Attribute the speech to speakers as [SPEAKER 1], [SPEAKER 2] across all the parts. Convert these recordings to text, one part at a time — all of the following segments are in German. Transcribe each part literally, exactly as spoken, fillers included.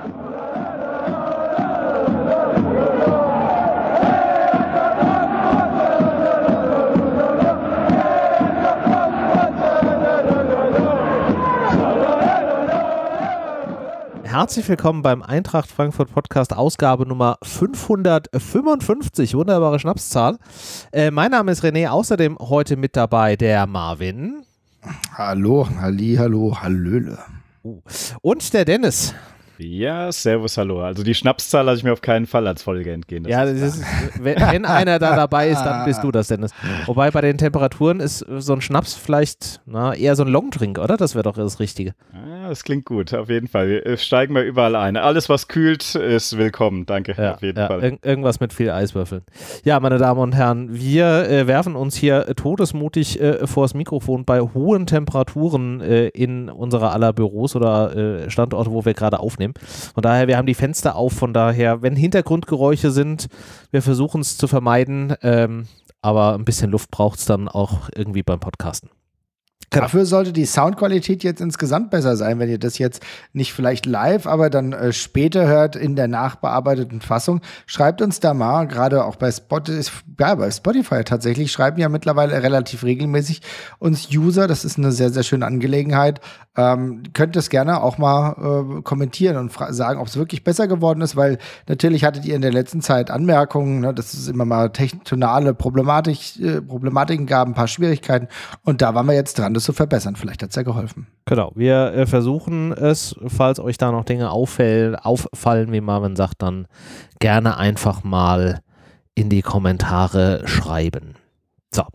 [SPEAKER 1] Herzlich willkommen beim Eintracht Frankfurt Podcast, Ausgabe Nummer fünfhundertfünfundfünfzig, wunderbare Schnapszahl. Äh, mein Name ist René, außerdem heute mit dabei der Marvin.
[SPEAKER 2] Hallo, Halli, hallo, hallöle.
[SPEAKER 1] Uh. Und der Dennis.
[SPEAKER 3] Ja, servus, hallo. Also die Schnapszahl lasse ich mir auf keinen Fall als Folge entgehen. Das
[SPEAKER 1] ja, das ist, wenn, wenn einer da dabei ist, dann bist du das, Dennis. Wobei bei den Temperaturen ist so ein Schnaps vielleicht na, eher so ein Longdrink, oder? Das wäre doch das Richtige.
[SPEAKER 3] Ja, das klingt gut, auf jeden Fall. Wir steigen mal überall ein. Alles, was kühlt, ist willkommen. Danke,
[SPEAKER 1] ja,
[SPEAKER 3] auf jeden
[SPEAKER 1] ja,
[SPEAKER 3] Fall.
[SPEAKER 1] Ir- irgendwas mit viel Eiswürfeln. Ja, meine Damen und Herren, wir äh, werfen uns hier äh, todesmutig äh, vors Mikrofon bei hohen Temperaturen äh, in unserer aller Büros oder äh, Standorte, wo wir gerade aufnehmen. Von daher, wir haben die Fenster auf, von daher, wenn Hintergrundgeräusche sind, wir versuchen es zu vermeiden, ähm, aber ein bisschen Luft braucht es dann auch irgendwie beim Podcasten.
[SPEAKER 2] Genau. Dafür sollte die Soundqualität jetzt insgesamt besser sein, wenn ihr das jetzt nicht vielleicht live, aber dann äh, später hört in der nachbearbeiteten Fassung. Schreibt uns da mal, gerade auch bei Spotify, ja, bei Spotify tatsächlich, schreiben ja mittlerweile relativ regelmäßig uns User, das ist eine sehr, sehr schöne Angelegenheit. Ähm, könnt es gerne auch mal äh, kommentieren und fra- sagen, ob es wirklich besser geworden ist, weil natürlich hattet ihr in der letzten Zeit Anmerkungen, ne, dass es immer mal technisch-tonale Problematik, äh, Problematiken gab, ein paar Schwierigkeiten und da waren wir jetzt dran, das zu verbessern. Vielleicht hat es ja geholfen.
[SPEAKER 1] Genau, wir äh, versuchen es, falls euch da noch Dinge auffällen, auffallen, wie Marvin sagt, dann gerne einfach mal in die Kommentare schreiben. So.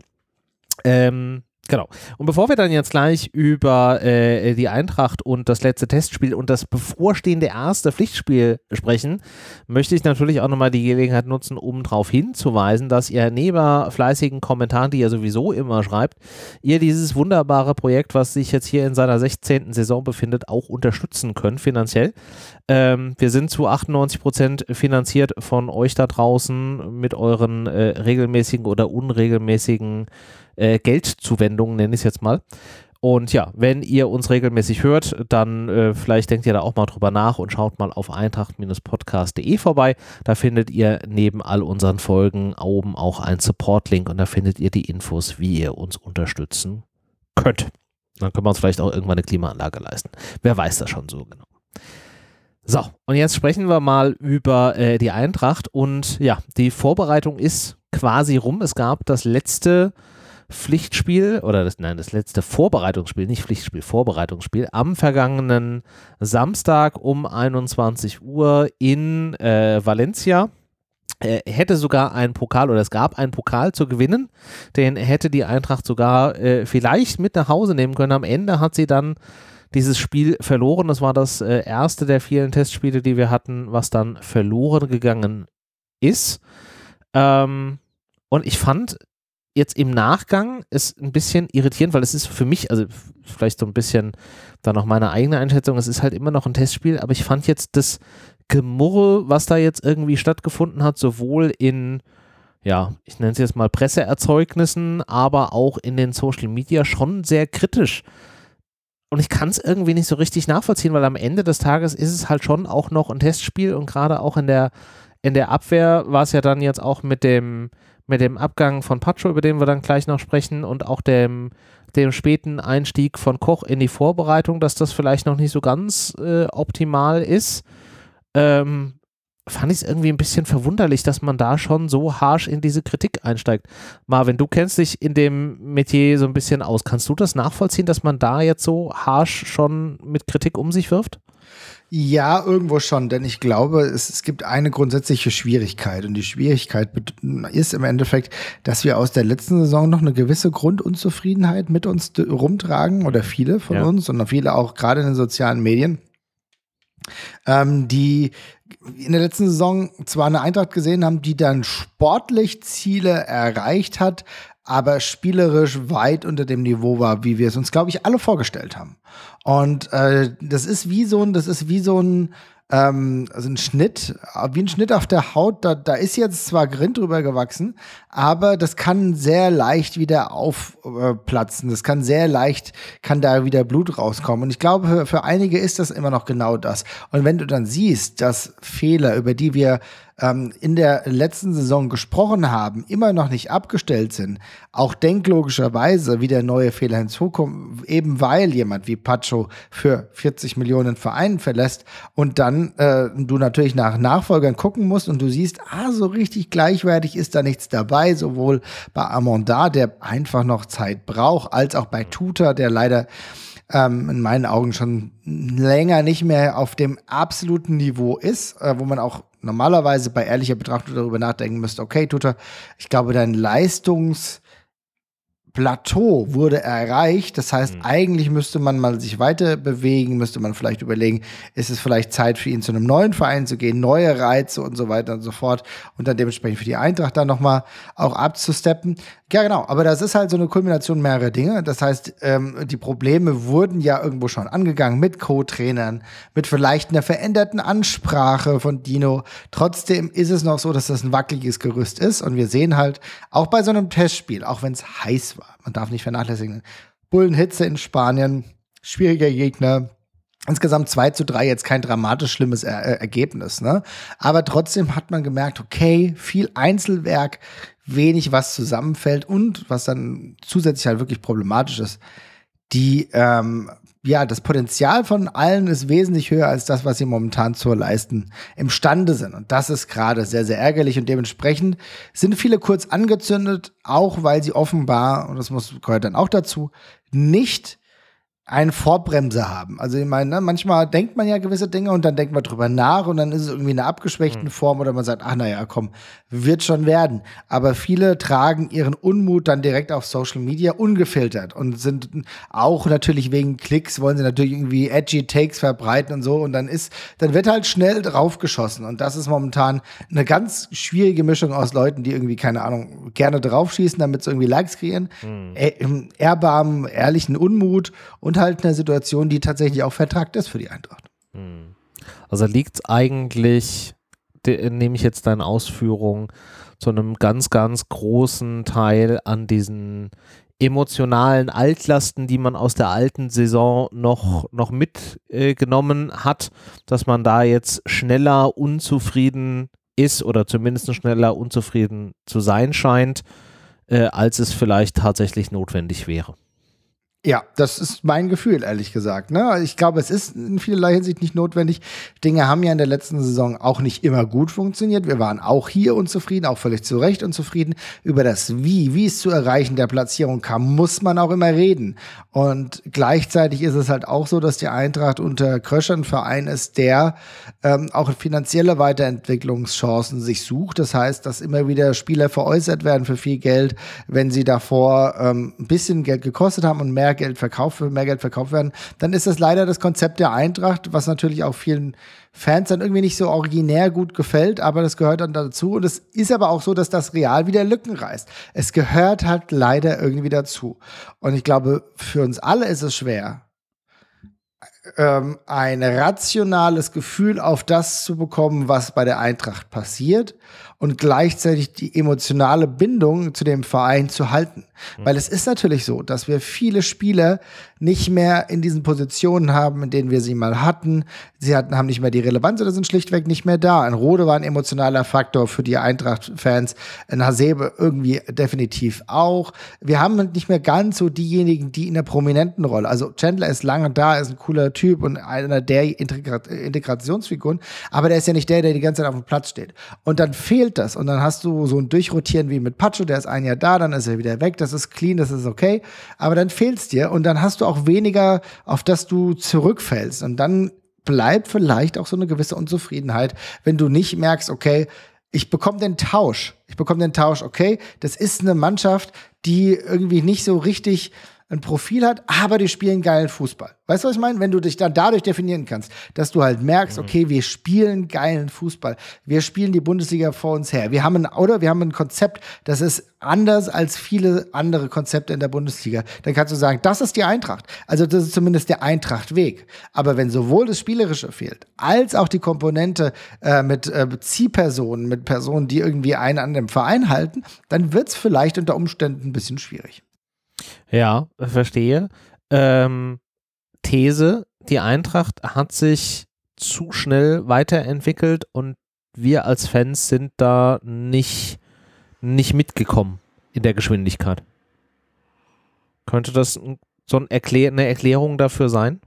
[SPEAKER 1] Ähm, Genau. Und bevor wir dann jetzt gleich über äh, die Eintracht und das letzte Testspiel und das bevorstehende erste Pflichtspiel sprechen, möchte ich natürlich auch nochmal die Gelegenheit nutzen, um darauf hinzuweisen, dass ihr neben fleißigen Kommentaren, die ihr sowieso immer schreibt, ihr dieses wunderbare Projekt, was sich jetzt hier in seiner sechzehnten Saison befindet, auch unterstützen könnt finanziell. Ähm, wir sind zu achtundneunzig Prozent finanziert von euch da draußen mit euren äh, regelmäßigen oder unregelmäßigen Äh, Geldzuwendungen, nenne ich es jetzt mal. Und ja, wenn ihr uns regelmäßig hört, dann äh, vielleicht denkt ihr da auch mal drüber nach und schaut mal auf eintracht podcast punkt de vorbei. Da findet ihr neben all unseren Folgen oben auch einen Support-Link und da findet ihr die Infos, wie ihr uns unterstützen könnt. Dann können wir uns vielleicht auch irgendwann eine Klimaanlage leisten. Wer weiß das schon so genau. So, und jetzt sprechen wir mal über äh, die Eintracht und ja, die Vorbereitung ist quasi rum. Es gab das letzte Pflichtspiel oder das, nein, das letzte Vorbereitungsspiel, nicht Pflichtspiel, Vorbereitungsspiel am vergangenen Samstag um einundzwanzig Uhr in äh, Valencia. Er hätte sogar einen Pokal oder es gab einen Pokal zu gewinnen, den hätte die Eintracht sogar äh, vielleicht mit nach Hause nehmen können. Am Ende hat sie dann dieses Spiel verloren. Das war das äh, erste der vielen Testspiele, die wir hatten, was dann verloren gegangen ist. Ähm, und ich fand jetzt im Nachgang ist ein bisschen irritierend, weil es ist für mich, also vielleicht so ein bisschen dann noch meine eigene Einschätzung, es ist halt immer noch ein Testspiel, aber ich fand jetzt das Gemurre, was da jetzt irgendwie stattgefunden hat, sowohl in, ja, ich nenne es jetzt mal Presseerzeugnissen, aber auch in den Social Media schon sehr kritisch. Und ich kann es irgendwie nicht so richtig nachvollziehen, weil am Ende des Tages ist es halt schon auch noch ein Testspiel und gerade auch in der, in der Abwehr war es ja dann jetzt auch mit dem mit dem Abgang von Pacho, über den wir dann gleich noch sprechen, und auch dem, dem späten Einstieg von Koch in die Vorbereitung, dass das vielleicht noch nicht so ganz äh, optimal ist, ähm, fand ich es irgendwie ein bisschen verwunderlich, dass man da schon so harsch in diese Kritik einsteigt. Marvin, du kennst dich in dem Metier so ein bisschen aus. Kannst du das nachvollziehen, dass man da jetzt so harsch schon mit Kritik um sich wirft?
[SPEAKER 2] Ja, irgendwo schon, denn ich glaube, es, es gibt eine grundsätzliche Schwierigkeit und die Schwierigkeit ist im Endeffekt, dass wir aus der letzten Saison noch eine gewisse Grundunzufriedenheit mit uns rumtragen oder viele von ja. uns und viele auch gerade in den sozialen Medien, ähm, die in der letzten Saison zwar eine Eintracht gesehen haben, die dann sportlich Ziele erreicht hat, aber spielerisch weit unter dem Niveau war, wie wir es uns, glaube ich, alle vorgestellt haben. Und äh, das ist wie so ein, das ist wie so ein ähm, also ein Schnitt, wie ein Schnitt auf der Haut, da, da ist jetzt zwar Grind drüber gewachsen, aber das kann sehr leicht wieder aufplatzen. Das kann sehr leicht, kann da wieder Blut rauskommen. Und ich glaube, für, für einige ist das immer noch genau das. Und wenn du dann siehst, dass Fehler, über die wir ähm, in der letzten Saison gesprochen haben, immer noch nicht abgestellt sind, auch denklogischerweise wieder neue Fehler hinzukommen, eben weil jemand wie Pacho für vierzig Millionen Vereinen verlässt und dann äh, du natürlich nach Nachfolgern gucken musst und du siehst, ah, so richtig gleichwertig ist da nichts dabei, sowohl bei Amanda, der einfach noch Zeit braucht, als auch bei Tuta, der leider ähm, in meinen Augen schon länger nicht mehr auf dem absoluten Niveau ist, äh, wo man auch normalerweise bei ehrlicher Betrachtung darüber nachdenken müsste, okay, Tuta, ich glaube, dein Leistungs Plateau wurde erreicht. Das heißt, mhm. eigentlich müsste man mal sich weiter bewegen, müsste man vielleicht überlegen, ist es vielleicht Zeit für ihn zu einem neuen Verein zu gehen, neue Reize und so weiter und so fort und dann dementsprechend für die Eintracht dann nochmal auch abzusteppen. Ja, genau, aber das ist halt so eine Kulmination mehrerer Dinge. Das heißt, ähm, die Probleme wurden ja irgendwo schon angegangen mit Co-Trainern, mit vielleicht einer veränderten Ansprache von Dino. Trotzdem ist es noch so, dass das ein wackeliges Gerüst ist und wir sehen halt auch bei so einem Testspiel, auch wenn es heiß war, man darf nicht vernachlässigen, Bullenhitze in Spanien, schwieriger Gegner, insgesamt zwei zu drei, jetzt kein dramatisch schlimmes er- er- Ergebnis, ne? Aber trotzdem hat man gemerkt, okay, viel Einzelwerk, wenig, was zusammenfällt und was dann zusätzlich halt wirklich problematisch ist, die, ähm, ja, das Potenzial von allen ist wesentlich höher als das, was sie momentan zu leisten imstande sind. Und das ist gerade sehr, sehr ärgerlich und dementsprechend sind viele kurz angezündet, auch weil sie offenbar, und das muss, gehört dann auch dazu, nicht einen Vorbremser haben. Also ich meine, ne, manchmal denkt man ja gewisse Dinge und dann denkt man drüber nach und dann ist es irgendwie in einer abgeschwächten mhm. Form oder man sagt, ach naja, komm, wird schon werden. Aber viele tragen ihren Unmut dann direkt auf Social Media ungefiltert und sind auch natürlich wegen Klicks, wollen sie natürlich irgendwie edgy Takes verbreiten und so und dann ist, dann wird halt schnell draufgeschossen und das ist momentan eine ganz schwierige Mischung aus Leuten, die irgendwie, keine Ahnung, gerne draufschießen, damit sie irgendwie Likes kreieren, mhm. e- Erbarmen, ehrlichen Unmut und halt eine Situation, die tatsächlich auch vertragt ist für die Eintracht.
[SPEAKER 1] Also liegt es eigentlich, de, nehme ich jetzt deine Ausführung, zu einem ganz, ganz großen Teil an diesen emotionalen Altlasten, die man aus der alten Saison noch, noch mitgenommen äh, hat, dass man da jetzt schneller unzufrieden ist oder zumindest schneller unzufrieden zu sein scheint, äh, als es vielleicht tatsächlich notwendig wäre.
[SPEAKER 2] Ja, das ist mein Gefühl, ehrlich gesagt. Ne? Ich glaube, es ist in vielerlei Hinsicht nicht notwendig. Dinge haben ja in der letzten Saison auch nicht immer gut funktioniert. Wir waren auch hier unzufrieden, auch völlig zu Recht unzufrieden. Über das Wie, wie es zu erreichen der Platzierung kam, muss man auch immer reden. Und gleichzeitig ist es halt auch so, dass die Eintracht unter Kröscher ein Verein ist, der ähm, auch finanzielle Weiterentwicklungschancen sich sucht. Das heißt, dass immer wieder Spieler veräußert werden für viel Geld, wenn sie davor ähm, ein bisschen Geld gekostet haben und mehr Geld verkauft, mehr Geld verkauft werden, dann ist das leider das Konzept der Eintracht, was natürlich auch vielen Fans dann irgendwie nicht so originär gut gefällt, aber das gehört dann dazu und es ist aber auch so, dass das Real wieder Lücken reißt. Es gehört halt leider irgendwie dazu. Und ich glaube, für uns alle ist es schwer, ähm, ein rationales Gefühl auf das zu bekommen, was bei der Eintracht passiert und gleichzeitig die emotionale Bindung zu dem Verein zu halten. Mhm. Weil es ist natürlich so, dass wir viele Spieler nicht mehr in diesen Positionen haben, in denen wir sie mal hatten. Sie hatten, haben nicht mehr die Relevanz oder sind schlichtweg nicht mehr da. Ein Rode war ein emotionaler Faktor für die Eintracht-Fans. Ein Hasebe irgendwie definitiv auch. Wir haben nicht mehr ganz so diejenigen, die in der prominenten Rolle, also Chandler ist lange da, ist ein cooler Typ und einer der Integra- Integrationsfiguren, aber der ist ja nicht der, der die ganze Zeit auf dem Platz steht. Und dann fehlt das und dann hast du so ein Durchrotieren wie mit Pacho, der ist ein Jahr da, dann ist er wieder weg, das ist clean, das ist okay, aber dann fehlt's dir und dann hast du auch weniger, auf das du zurückfällst und dann bleibt vielleicht auch so eine gewisse Unzufriedenheit, wenn du nicht merkst, okay, ich bekomme den Tausch, ich bekomme den Tausch, okay, das ist eine Mannschaft, die irgendwie nicht so richtig ein Profil hat, aber die spielen geilen Fußball. Weißt du, was ich meine? Wenn du dich dann dadurch definieren kannst, dass du halt merkst, okay, wir spielen geilen Fußball. Wir spielen die Bundesliga vor uns her. Wir haben ein, oder wir haben ein Konzept, das ist anders als viele andere Konzepte in der Bundesliga. Dann kannst du sagen, das ist die Eintracht. Also das ist zumindest der Eintracht-Weg. Aber wenn sowohl das Spielerische fehlt, als auch die Komponente äh, mit äh, Ziehpersonen, mit Personen, die irgendwie einen an dem Verein halten, dann wird es vielleicht unter Umständen ein bisschen schwierig.
[SPEAKER 1] Ja, verstehe. Ähm, These, die Eintracht hat sich zu schnell weiterentwickelt und wir als Fans sind da nicht, nicht mitgekommen in der Geschwindigkeit. Könnte das so ein Erklär- eine Erklärung dafür sein?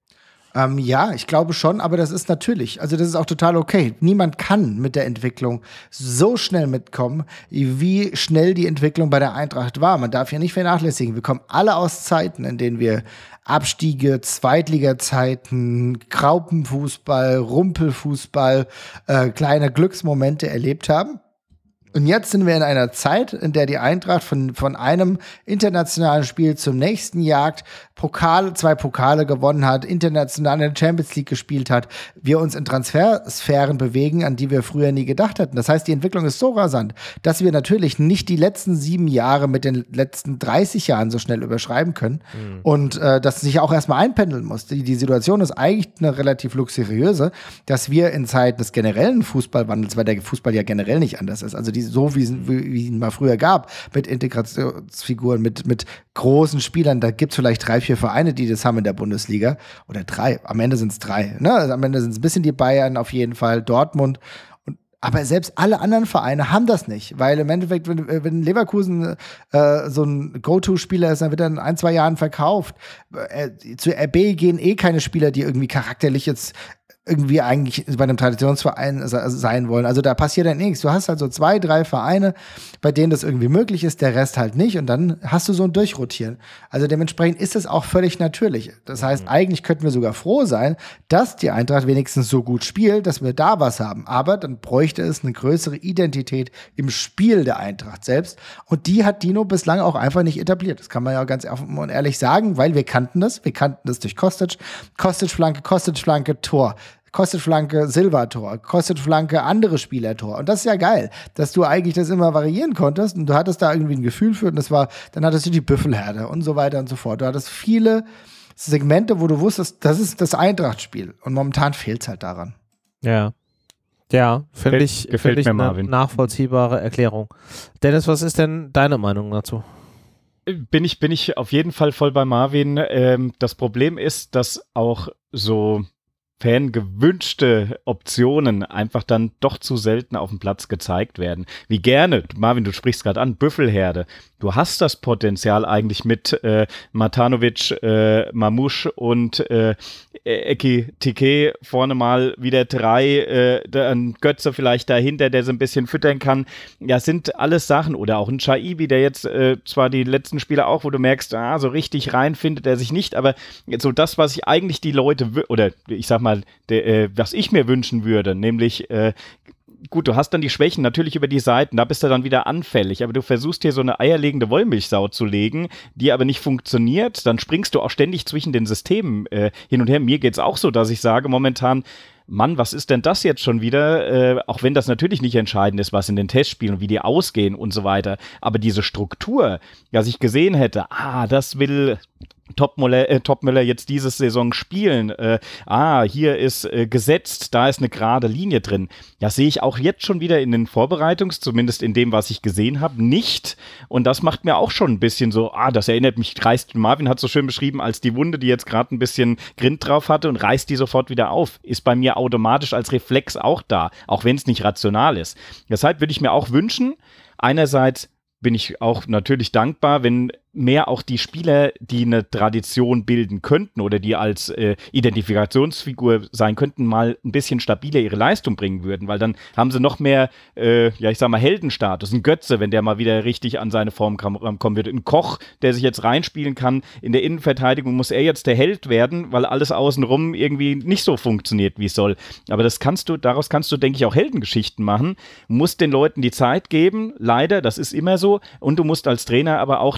[SPEAKER 2] Ähm, ja, ich glaube schon, aber das ist natürlich, also das ist auch total okay. Niemand kann mit der Entwicklung so schnell mitkommen, wie schnell die Entwicklung bei der Eintracht war. Man darf ja nicht vernachlässigen, wir kommen alle aus Zeiten, in denen wir Abstiege, Zweitliga-Zeiten, Graupenfußball, Rumpelfußball, äh, kleine Glücksmomente erlebt haben. Und jetzt sind wir in einer Zeit, in der die Eintracht von, von einem internationalen Spiel zum nächsten jagt, Pokal, zwei Pokale gewonnen hat, international in der Champions League gespielt hat, wir uns in Transfersphären bewegen, an die wir früher nie gedacht hatten. Das heißt, die Entwicklung ist so rasant, dass wir natürlich nicht die letzten sieben Jahre mit den letzten dreißig Jahren so schnell überschreiben können mhm. und äh, das sich auch erstmal einpendeln muss. Die, die Situation ist eigentlich eine relativ luxuriöse, dass wir in Zeiten des generellen Fußballwandels, weil der Fußball ja generell nicht anders ist, also die so wie es wie ihn mal früher gab, mit Integrationsfiguren, mit, mit großen Spielern, da gibt es vielleicht drei, vier Vereine, die das haben in der Bundesliga. Oder drei, am Ende sind es drei. Ne? Also am Ende sind es ein bisschen die Bayern auf jeden Fall, Dortmund. Und, aber selbst alle anderen Vereine haben das nicht, weil im Endeffekt, wenn, wenn Leverkusen äh, so ein Go-To-Spieler ist, dann wird er in ein, zwei Jahren verkauft. Äh, zu R B gehen eh keine Spieler, die irgendwie charakterlich jetzt irgendwie eigentlich bei einem Traditionsverein sein wollen. Also da passiert dann nichts. Du hast halt so zwei, drei Vereine, bei denen das irgendwie möglich ist, der Rest halt nicht. Und dann hast du so ein Durchrotieren. Also dementsprechend ist es auch völlig natürlich. Das heißt, eigentlich könnten wir sogar froh sein, dass die Eintracht wenigstens so gut spielt, dass wir da was haben. Aber dann bräuchte es eine größere Identität im Spiel der Eintracht selbst. Und die hat Dino bislang auch einfach nicht etabliert. Das kann man ja ganz offen und ehrlich sagen, weil wir kannten das. Wir kannten das durch Kostic. Kostic-Flanke, Kostic-Flanke, Tor. Kostic-Flanke, Silva-Tor, Kostic-Flanke, andere Spieler-Tor. Und das ist ja geil, dass du eigentlich das immer variieren konntest und du hattest da irgendwie ein Gefühl für und das war, dann hattest du die Büffelherde und so weiter und so fort. Du hattest viele Segmente, wo du wusstest, das ist das Eintracht-Spiel und momentan fehlt es halt daran.
[SPEAKER 1] Ja. Ja, finde ich, find ich eine nachvollziehbare Erklärung. Dennis, was ist denn deine Meinung dazu?
[SPEAKER 3] Bin ich, bin ich auf jeden Fall voll bei Marvin. Ähm, das Problem ist, dass auch so fangewünschte Optionen einfach dann doch zu selten auf dem Platz gezeigt werden. Wie gerne, Marvin, du sprichst gerade an, Büffelherde. Du hast das Potenzial eigentlich mit äh, Matanovic, äh, Mamouche und äh, Eki Tike vorne mal wieder drei, äh, ein Götze vielleicht dahinter, der so ein bisschen füttern kann. Ja, sind alles Sachen. Oder auch ein Shaibi, der jetzt äh, zwar die letzten Spiele auch, wo du merkst, ah, so richtig rein findet er sich nicht, aber so das, was ich eigentlich die Leute, oder ich sag mal, der, äh, was ich mir wünschen würde, nämlich äh, gut, du hast dann die Schwächen natürlich über die Seiten, da bist du dann wieder anfällig, aber du versuchst hier so eine eierlegende Wollmilchsau zu legen, die aber nicht funktioniert, dann springst du auch ständig zwischen den Systemen äh, hin und her. Mir geht's auch so, dass ich sage momentan, Mann, was ist denn das jetzt schon wieder? Äh, auch wenn das natürlich nicht entscheidend ist, was in den Testspielen, wie die ausgehen und so weiter, aber diese Struktur, dass ich gesehen hätte, ah, das will Topmüller, äh, Topmüller jetzt diese Saison spielen, äh, ah, hier ist äh, gesetzt, da ist eine gerade Linie drin. Das sehe ich auch jetzt schon wieder in den Vorbereitungs-, zumindest in dem, was ich gesehen habe, nicht. Und das macht mir auch schon ein bisschen so, ah, das erinnert mich, reißt, Marvin hat so schön beschrieben, als die Wunde, die jetzt gerade ein bisschen Grind drauf hatte und reißt die sofort wieder auf. Ist bei mir automatisch als Reflex auch da, auch wenn es nicht rational ist. Deshalb würde ich mir auch wünschen, einerseits bin ich auch natürlich dankbar, wenn mehr auch die Spieler, die eine Tradition bilden könnten oder die als äh, Identifikationsfigur sein könnten, mal ein bisschen stabiler ihre Leistung bringen würden, weil dann haben sie noch mehr, äh, ja ich sag mal, Heldenstatus. Ein Götze, wenn der mal wieder richtig an seine Form kam, kommen wird. Ein Koch, der sich jetzt reinspielen kann. In der Innenverteidigung muss er jetzt der Held werden, weil alles außenrum irgendwie nicht so funktioniert, wie es soll. Aber das kannst du, daraus kannst du, denke ich, auch Heldengeschichten machen. Du musst den Leuten die Zeit geben, leider, das ist immer so. Und du musst als Trainer aber auch dann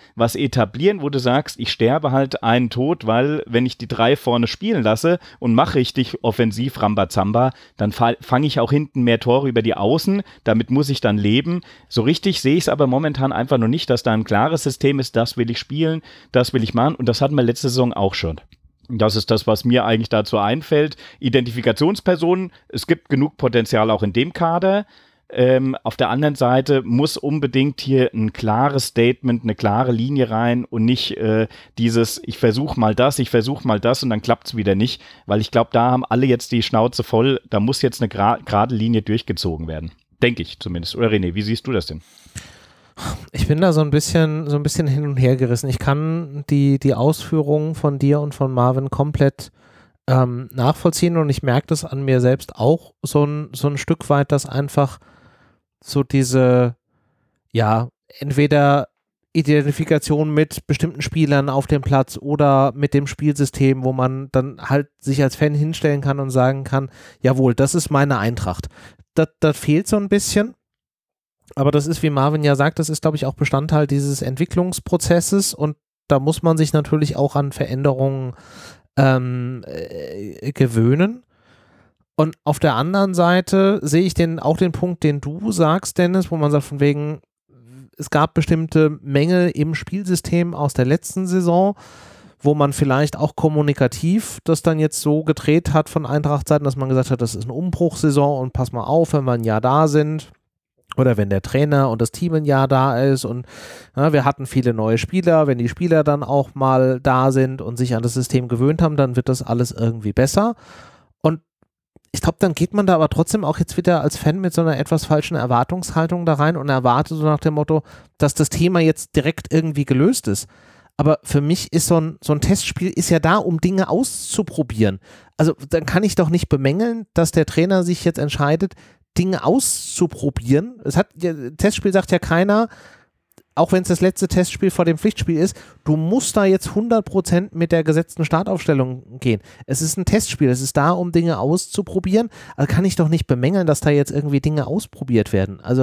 [SPEAKER 3] was etablieren, wo du sagst, ich sterbe halt einen Tod, weil wenn ich die drei vorne spielen lasse und mache richtig offensiv Rambazamba, dann fange ich auch hinten mehr Tore über die Außen, damit muss ich dann leben. So richtig sehe ich es aber momentan einfach noch nicht, dass da ein klares System ist, das will ich spielen, das will ich machen und das hatten wir letzte Saison auch schon. Das ist das, was mir eigentlich dazu einfällt. Identifikationspersonen, es gibt genug Potenzial auch in dem Kader. Ähm, auf der anderen Seite muss unbedingt hier ein klares Statement, eine klare Linie rein und nicht äh, dieses, ich versuche mal das, ich versuche mal das und dann klappt es wieder nicht, weil ich glaube, da haben alle jetzt die Schnauze voll, da muss jetzt eine gra- gerade Linie durchgezogen werden. Denke ich zumindest. Oder René, wie siehst du das denn?
[SPEAKER 1] Ich bin da so ein bisschen, so ein bisschen hin und her gerissen. Ich kann die, die Ausführungen von dir und von Marvin komplett ähm, nachvollziehen und ich merke das an mir selbst auch so ein, so ein Stück weit, dass einfach so diese, ja, entweder Identifikation mit bestimmten Spielern auf dem Platz oder mit dem Spielsystem, wo man dann halt sich als Fan hinstellen kann und sagen kann, jawohl, das ist meine Eintracht. Das, das fehlt so ein bisschen. Aber das ist, wie Marvin ja sagt, das ist, glaube ich, auch Bestandteil dieses Entwicklungsprozesses und da muss man sich natürlich auch an Veränderungen ähm, äh, gewöhnen. Und auf der anderen Seite sehe ich den, auch den Punkt, den du sagst, Dennis, wo man sagt, von wegen, es gab bestimmte Mängel im Spielsystem aus der letzten Saison, wo man vielleicht auch kommunikativ das dann jetzt so gedreht hat von Eintracht-Seiten, dass man gesagt hat, das ist eine Umbruchssaison und pass mal auf, wenn wir ein Jahr da sind. Oder wenn der Trainer und das Team ein Jahr da ist und ja, wir hatten viele neue Spieler, wenn die Spieler dann auch mal da sind und sich an das System gewöhnt haben, dann wird das alles irgendwie besser. Und ich glaube, dann geht man da aber trotzdem auch jetzt wieder als Fan mit so einer etwas falschen Erwartungshaltung da rein und erwartet so nach dem Motto, dass das Thema jetzt direkt irgendwie gelöst ist. Aber für mich ist so ein, so ein Testspiel ist ja da, um Dinge auszuprobieren. Also dann kann ich doch nicht bemängeln, dass der Trainer sich jetzt entscheidet, Dinge auszuprobieren. Es hat, ja, Testspiel sagt ja keiner, auch wenn es das letzte Testspiel vor dem Pflichtspiel ist, du musst da jetzt hundert Prozent mit der gesetzten Startaufstellung gehen. Es ist ein Testspiel, es ist da, um Dinge auszuprobieren. Also kann ich doch nicht bemängeln, dass da jetzt irgendwie Dinge ausprobiert werden. Also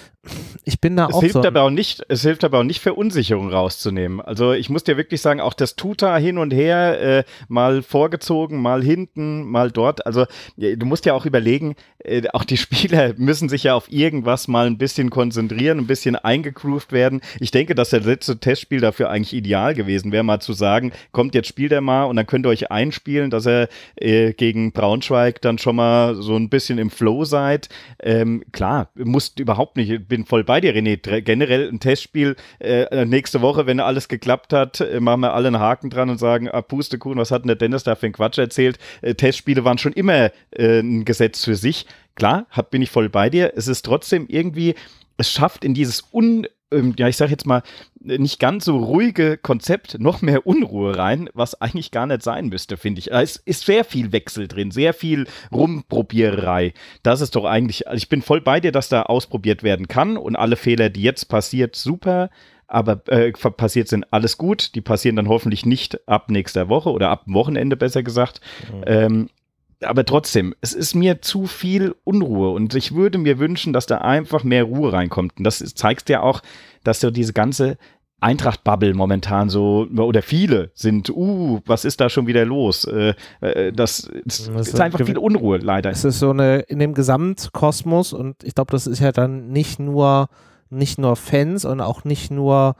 [SPEAKER 1] ich bin da
[SPEAKER 3] es
[SPEAKER 1] auch
[SPEAKER 3] hilft
[SPEAKER 1] so.
[SPEAKER 3] Aber auch nicht, es hilft aber auch nicht, Verunsicherung rauszunehmen. Also ich muss dir wirklich sagen, auch das Tuta hin und her, äh, mal vorgezogen, mal hinten, mal dort. Also du musst ja auch überlegen, äh, auch die Spieler müssen sich ja auf irgendwas mal ein bisschen konzentrieren, ein bisschen eingegroovt werden. Ich denke, dass das letzte Testspiel dafür eigentlich ideal gewesen wäre, mal zu sagen, kommt, jetzt spielt er mal und dann könnt ihr euch einspielen, dass er äh, gegen Braunschweig dann schon mal so ein bisschen im Flow seid. Ähm, klar, musst überhaupt nicht, bin voll bei dir, René. Generell ein Testspiel äh, nächste Woche, wenn alles geklappt hat, äh, machen wir alle einen Haken dran und sagen, ah, Pustekuchen, was hat denn der Dennis da für einen Quatsch erzählt? Äh, Testspiele waren schon immer äh, ein Gesetz für sich. Klar, hab, bin ich voll bei dir. Es ist trotzdem irgendwie, es schafft in dieses un ja, ich sag jetzt mal, nicht ganz so ruhige Konzept noch mehr Unruhe rein, was eigentlich gar nicht sein müsste, finde ich. Es ist sehr viel Wechsel drin, sehr viel Rumprobiererei. Das ist doch eigentlich, also ich bin voll bei dir, dass da ausprobiert werden kann und alle Fehler, die jetzt passiert, super, aber äh, passiert sind, alles gut. Die passieren dann hoffentlich nicht ab nächster Woche oder ab dem Wochenende, besser gesagt. Mhm. Ähm, Aber trotzdem, es ist mir zu viel Unruhe und ich würde mir wünschen, dass da einfach mehr Ruhe reinkommt. Und das zeigt ja auch, dass so diese ganze Eintracht-Bubble momentan so, oder viele sind, uh, was ist da schon wieder los? Äh, das, das, das ist einfach viel Unruhe, leider.
[SPEAKER 1] Es ist so eine, in dem Gesamtkosmos und ich glaube, das ist ja dann nicht nur, nicht nur Fans und auch nicht nur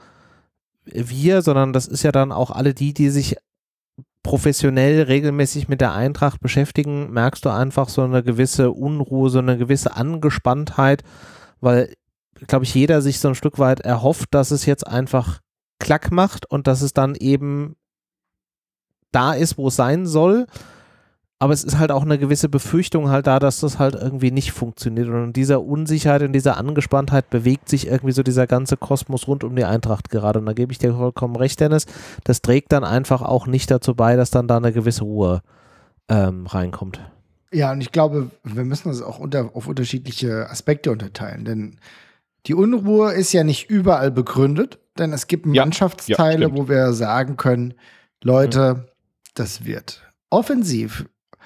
[SPEAKER 1] wir, sondern das ist ja dann auch alle die, die sich professionell regelmäßig mit der Eintracht beschäftigen, merkst du einfach so eine gewisse Unruhe, so eine gewisse Angespanntheit, weil, glaube ich, jeder sich so ein Stück weit erhofft, dass es jetzt einfach Klack macht und dass es dann eben da ist, wo es sein soll. Aber es ist halt auch eine gewisse Befürchtung halt da, dass das halt irgendwie nicht funktioniert. Und in dieser Unsicherheit, in dieser Angespanntheit bewegt sich irgendwie so dieser ganze Kosmos rund um die Eintracht gerade. Und da gebe ich dir vollkommen recht, Dennis. Das trägt dann einfach auch nicht dazu bei, dass dann da eine gewisse Ruhe ähm, reinkommt.
[SPEAKER 2] Ja, und ich glaube, wir müssen das auch unter, auf unterschiedliche Aspekte unterteilen. Denn die Unruhe ist ja nicht überall begründet. Denn es gibt Mannschaftsteile, ja, wo wir sagen können, Leute, mhm. das wird offensiv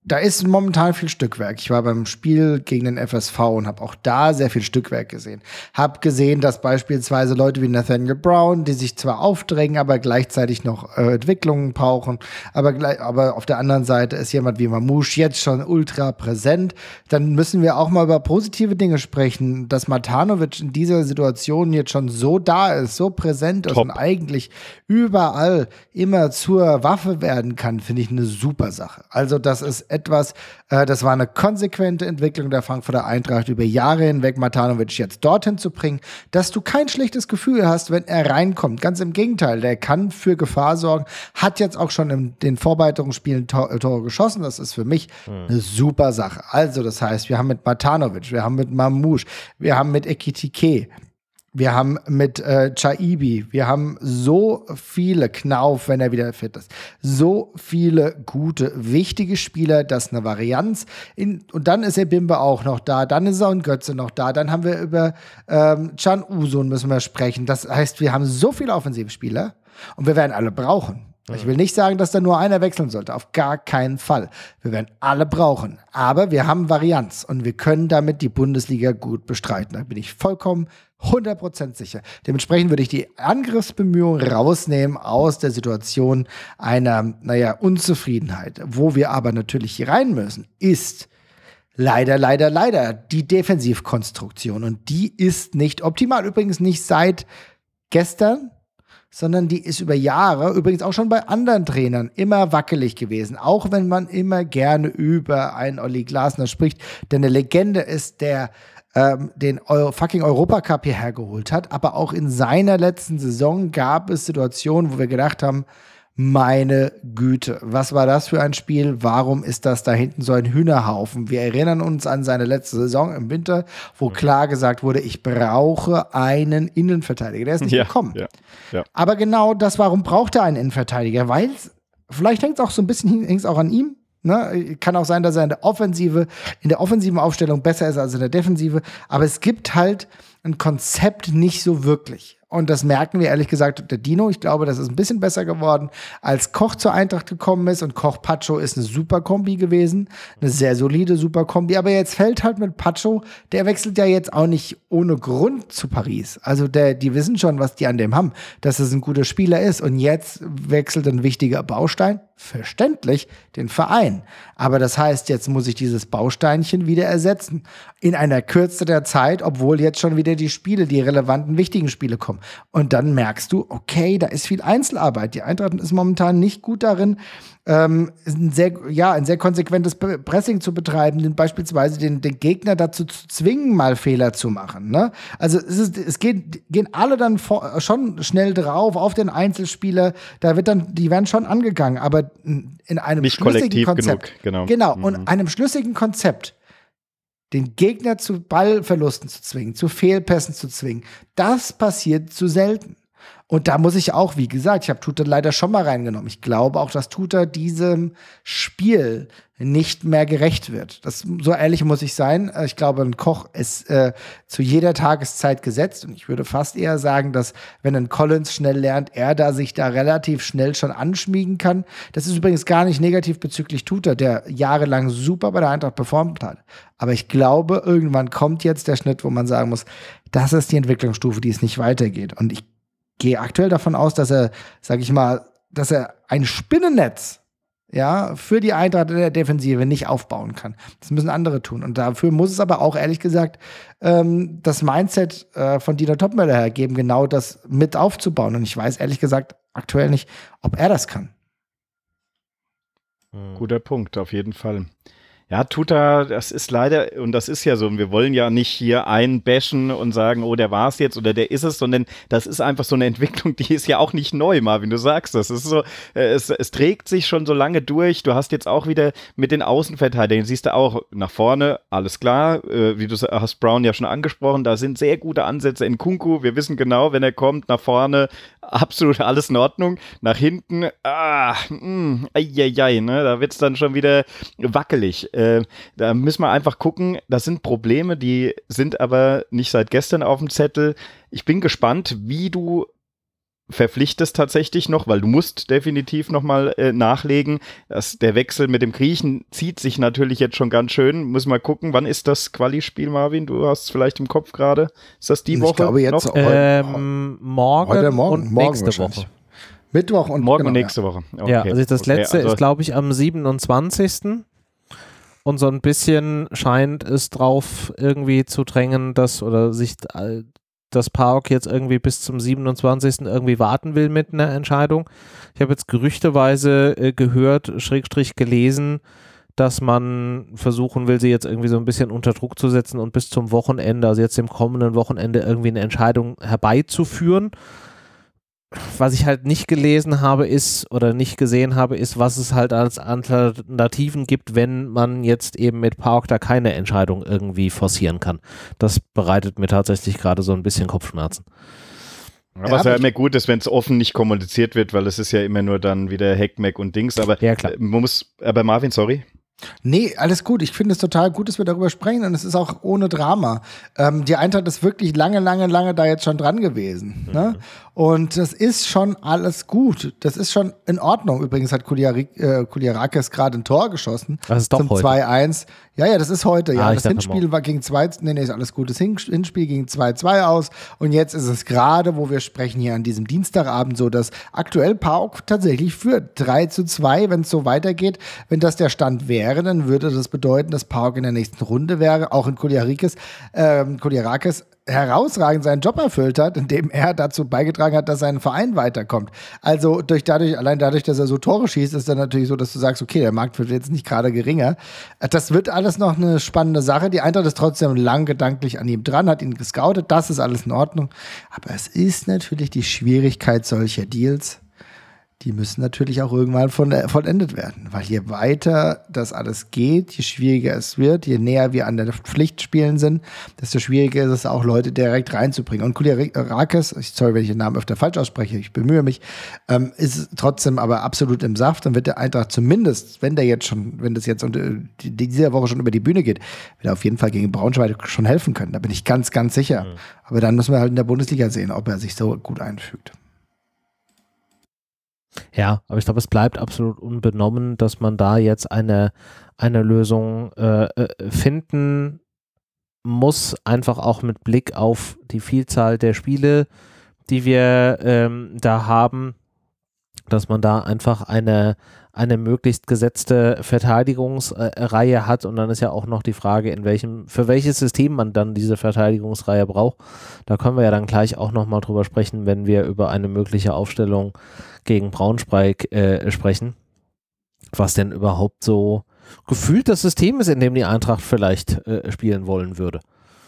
[SPEAKER 2] da ist momentan viel Stückwerk. Ich war beim Spiel gegen den F S V und habe auch da sehr viel Stückwerk gesehen. Hab gesehen, dass beispielsweise Leute wie Nathaniel Brown, die sich zwar aufdrängen, aber gleichzeitig noch äh, Entwicklungen brauchen, aber, gleich, aber auf der anderen Seite ist jemand wie Mamouche jetzt schon ultra präsent. Dann müssen wir auch mal über positive Dinge sprechen, dass Matanovic in dieser Situation jetzt schon so da ist, so präsent ist
[SPEAKER 3] Top.
[SPEAKER 2] und eigentlich überall immer zur Waffe werden kann, finde ich eine super Sache. Also das ist etwas, äh, das war eine konsequente Entwicklung der Frankfurter Eintracht über Jahre hinweg, Matanovic jetzt dorthin zu bringen, dass du kein schlechtes Gefühl hast, wenn er reinkommt. Ganz im Gegenteil, der kann für Gefahr sorgen, hat jetzt auch schon in den Vorbereitungsspielen Tor, Tore geschossen. Das ist für mich hm. eine super Sache. Also das heißt, wir haben mit Matanovic, wir haben mit Mamouche, wir haben mit Ekitike, wir haben mit äh, Chaibi, wir haben so viele, Knauf, wenn er wieder fit ist, so viele gute, wichtige Spieler, dass eine Varianz in, und dann ist der Bimbe auch noch da, dann ist auch ein Götze noch da, dann haben wir über ähm, Can Usun müssen wir sprechen. Das heißt, wir haben so viele Offensivspieler und wir werden alle brauchen. Ich will nicht sagen, dass da nur einer wechseln sollte. Auf gar keinen Fall. Wir werden alle brauchen. Aber wir haben Varianz und wir können damit die Bundesliga gut bestreiten. Da bin ich vollkommen hundert Prozent sicher. Dementsprechend würde ich die Angriffsbemühungen rausnehmen aus der Situation einer, naja, Unzufriedenheit. Wo wir aber natürlich hier rein müssen, ist leider, leider, leider die Defensivkonstruktion. Und die ist nicht optimal. Übrigens nicht seit gestern, sondern die ist über Jahre, übrigens auch schon bei anderen Trainern, immer wackelig gewesen. Auch wenn man immer gerne über einen Olli Glasner spricht, der eine Legende ist, der ähm, den Euro, fucking Europacup hierher geholt hat. Aber auch in seiner letzten Saison gab es Situationen, wo wir gedacht haben, meine Güte, was war das für ein Spiel? Warum ist das da hinten so ein Hühnerhaufen? Wir erinnern uns an seine letzte Saison im Winter, wo klar gesagt wurde, ich brauche einen Innenverteidiger. Der ist nicht
[SPEAKER 3] ja,
[SPEAKER 2] gekommen.
[SPEAKER 3] Ja, ja.
[SPEAKER 2] Aber genau das, warum braucht er einen Innenverteidiger? Weil, vielleicht hängt es auch so ein bisschen hängt's auch an ihm. Ne? Kann auch sein, dass er in der Offensive, in der offensiven Aufstellung besser ist als in der Defensive. Aber es gibt halt ein Konzept nicht so wirklich. Und das merken wir ehrlich gesagt, der Dino, ich glaube, das ist ein bisschen besser geworden, als Koch zur Eintracht gekommen ist. Und Koch-Pacho ist eine super Kombi gewesen, eine sehr solide super Kombi. Aber jetzt fällt halt mit Pacho, der wechselt ja jetzt auch nicht ohne Grund zu Paris. Also der, die wissen schon, was die an dem haben, dass es ein guter Spieler ist. Und jetzt wechselt ein wichtiger Baustein, verständlich, den Verein. Aber das heißt, jetzt muss ich dieses Bausteinchen wieder ersetzen. In einer Kürze der Zeit, obwohl jetzt schon wieder die Spiele, die relevanten, wichtigen Spiele kommen. Und dann merkst du, okay, da ist viel Einzelarbeit. Die Eintracht ist momentan nicht gut darin, ähm, ein sehr, ja, ein sehr konsequentes Pressing zu betreiben, beispielsweise den, den Gegner dazu zu zwingen, mal Fehler zu machen. Ne? Also es, ist, es geht, gehen alle dann vor, schon schnell drauf auf den Einzelspieler. Da wird dann, die werden schon angegangen, aber in einem
[SPEAKER 3] nicht
[SPEAKER 2] schlüssigen Konzept.
[SPEAKER 3] Genug, genau.
[SPEAKER 2] Genau,
[SPEAKER 3] mhm.
[SPEAKER 2] und einem schlüssigen Konzept, den Gegner zu Ballverlusten zu zwingen, zu Fehlpässen zu zwingen, das passiert zu selten. Und da muss ich auch, wie gesagt, ich habe Tuta leider schon mal reingenommen. Ich glaube auch, dass Tuta diesem Spiel nicht mehr gerecht wird. Das, so ehrlich muss ich sein. Ich glaube, ein Koch ist äh, zu jeder Tageszeit gesetzt. Und ich würde fast eher sagen, dass, wenn ein Collins schnell lernt, er da sich da relativ schnell schon anschmiegen kann. Das ist übrigens gar nicht negativ bezüglich Tuta, der jahrelang super bei der Eintracht performt hat. Aber ich glaube, irgendwann kommt jetzt der Schnitt, wo man sagen muss, das ist die Entwicklungsstufe, die es nicht weitergeht. Und ich gehe aktuell davon aus, dass er, sag ich mal, dass er ein Spinnennetz, ja, für die Eintracht in der Defensive nicht aufbauen kann. Das müssen andere tun. Und dafür muss es aber auch, ehrlich gesagt, ähm, das Mindset äh, von Dieter Toppmöller hergeben, genau das mit aufzubauen. Und ich weiß, ehrlich gesagt, aktuell nicht, ob er das kann.
[SPEAKER 3] Guter Punkt, auf jeden Fall. Ja, Tuta, das ist leider, und das ist ja so, und wir wollen ja nicht hier einbashen und sagen, oh, der war es jetzt oder der ist es, sondern das ist einfach so eine Entwicklung, die ist ja auch nicht neu, Marvin, du sagst das. Es ist so, es, es trägt sich schon so lange durch. Du hast jetzt auch wieder mit den Außenverteidigern, siehst du auch nach vorne, alles klar, äh, wie du hast Brown ja schon angesprochen, da sind sehr gute Ansätze in Nkunku. Wir wissen genau, wenn er kommt, nach vorne, absolut alles in Ordnung. Nach hinten, ah, mh, ai, ne, da wird es dann schon wieder wackelig. Äh, da müssen wir einfach gucken, das sind Probleme, die sind aber nicht seit gestern auf dem Zettel. Ich bin gespannt, wie du verpflichtest tatsächlich noch, weil du musst definitiv nochmal äh, nachlegen. Das, der Wechsel mit dem Griechen zieht sich natürlich jetzt schon ganz schön. Muss mal gucken, wann ist das Quali-Spiel, Marvin? Du hast es vielleicht im Kopf gerade. Ist das die
[SPEAKER 2] Ich
[SPEAKER 3] Woche?
[SPEAKER 2] glaube jetzt
[SPEAKER 3] noch?
[SPEAKER 2] heute,
[SPEAKER 1] Ähm, morgen,
[SPEAKER 2] heute Morgen
[SPEAKER 1] und
[SPEAKER 2] morgen
[SPEAKER 1] nächste Woche.
[SPEAKER 2] Mittwoch und
[SPEAKER 3] Morgen
[SPEAKER 2] genau,
[SPEAKER 3] und nächste
[SPEAKER 2] ja.
[SPEAKER 3] Woche. Okay.
[SPEAKER 1] Ja, also das
[SPEAKER 3] Okay,
[SPEAKER 1] letzte
[SPEAKER 3] also
[SPEAKER 1] ist, glaube ich, am siebenundzwanzigsten Und so ein bisschen scheint es drauf irgendwie zu drängen, dass oder sich äh, das P A O K jetzt irgendwie bis zum siebenundzwanzigsten irgendwie warten will mit einer Entscheidung. Ich habe jetzt gerüchteweise äh, gehört, Schrägstrich gelesen, dass man versuchen will, sie jetzt irgendwie so ein bisschen unter Druck zu setzen und bis zum Wochenende, also jetzt dem kommenden Wochenende, irgendwie eine Entscheidung herbeizuführen. Was ich halt nicht gelesen habe ist oder nicht gesehen habe, ist, was es halt als Alternativen gibt, wenn man jetzt eben mit P A O K da keine Entscheidung irgendwie forcieren kann. Das bereitet mir tatsächlich gerade so ein bisschen Kopfschmerzen.
[SPEAKER 3] Aber es ja immer gut ist, wenn es offen nicht kommuniziert wird, weil es ist ja immer nur dann wieder Heckmeck und Dings. Aber
[SPEAKER 1] ja, klar.
[SPEAKER 3] man muss, aber Marvin, sorry.
[SPEAKER 2] Nee, alles gut. Ich finde es total gut, dass wir darüber sprechen und es ist auch ohne Drama. Ähm, die Eintracht ist wirklich lange, lange, lange da jetzt schon dran gewesen. Mhm. Ne? Und das ist schon alles gut. Das ist schon in Ordnung. Übrigens hat Kouliarakis äh, gerade ein Tor geschossen.
[SPEAKER 1] Das ist doch
[SPEAKER 2] zum
[SPEAKER 1] heute.
[SPEAKER 2] zwei eins. Ja, ja, das ist heute. Ja,
[SPEAKER 1] ah,
[SPEAKER 2] das Hinspiel war gegen zwei, nee, nee, ist alles gut. Das Hinspiel ging zwei zwei aus und jetzt ist es gerade, wo wir sprechen hier an diesem Dienstagabend so, dass aktuell P A O K tatsächlich führt. drei zu zwei, wenn es so weitergeht. Wenn das der Stand wäre, dann würde das bedeuten, dass P A O K in der nächsten Runde wäre, auch in Kouliarakis, ähm, Kouliarakis herausragend seinen Job erfüllt hat, indem er dazu beigetragen hat, dass sein Verein weiterkommt. Also durch dadurch, allein dadurch, dass er so Tore schießt, ist dann natürlich so, dass du sagst, okay, der Markt wird jetzt nicht gerade geringer. Das wird alles noch eine spannende Sache. Die Eintracht ist trotzdem lang gedanklich an ihm dran, hat ihn gescoutet, das ist alles in Ordnung. Aber es ist natürlich die Schwierigkeit solcher Deals, die müssen natürlich auch irgendwann von, äh, vollendet werden. Weil je weiter das alles geht, je schwieriger es wird, je näher wir an der Pflichtspielen sind, desto schwieriger ist es auch, Leute direkt reinzubringen. Und Kouliarakis, sorry, wenn ich den Namen öfter falsch ausspreche, ich bemühe mich, ähm, ist trotzdem aber absolut im Saft und wird der Eintracht zumindest, wenn der jetzt schon, wenn das jetzt unter, die, diese Woche schon über die Bühne geht, wird er auf jeden Fall gegen Braunschweig schon helfen können. Da bin ich ganz, ganz sicher. Mhm. Aber dann müssen wir halt in der Bundesliga sehen, ob er sich so gut einfügt.
[SPEAKER 1] Ja, aber ich glaube, es bleibt absolut unbenommen, dass man da jetzt eine, eine Lösung äh, finden muss, einfach auch mit Blick auf die Vielzahl der Spiele, die wir ähm, da haben, dass man da einfach eine, eine möglichst gesetzte Verteidigungsreihe hat und dann ist ja auch noch die Frage, in welchem, für welches System man dann diese Verteidigungsreihe braucht. Da können wir ja dann gleich auch nochmal drüber sprechen, wenn wir über eine mögliche Aufstellung gegen Braunschweig äh, sprechen, was denn überhaupt so gefühlt das System ist, in dem die Eintracht vielleicht äh, spielen wollen würde.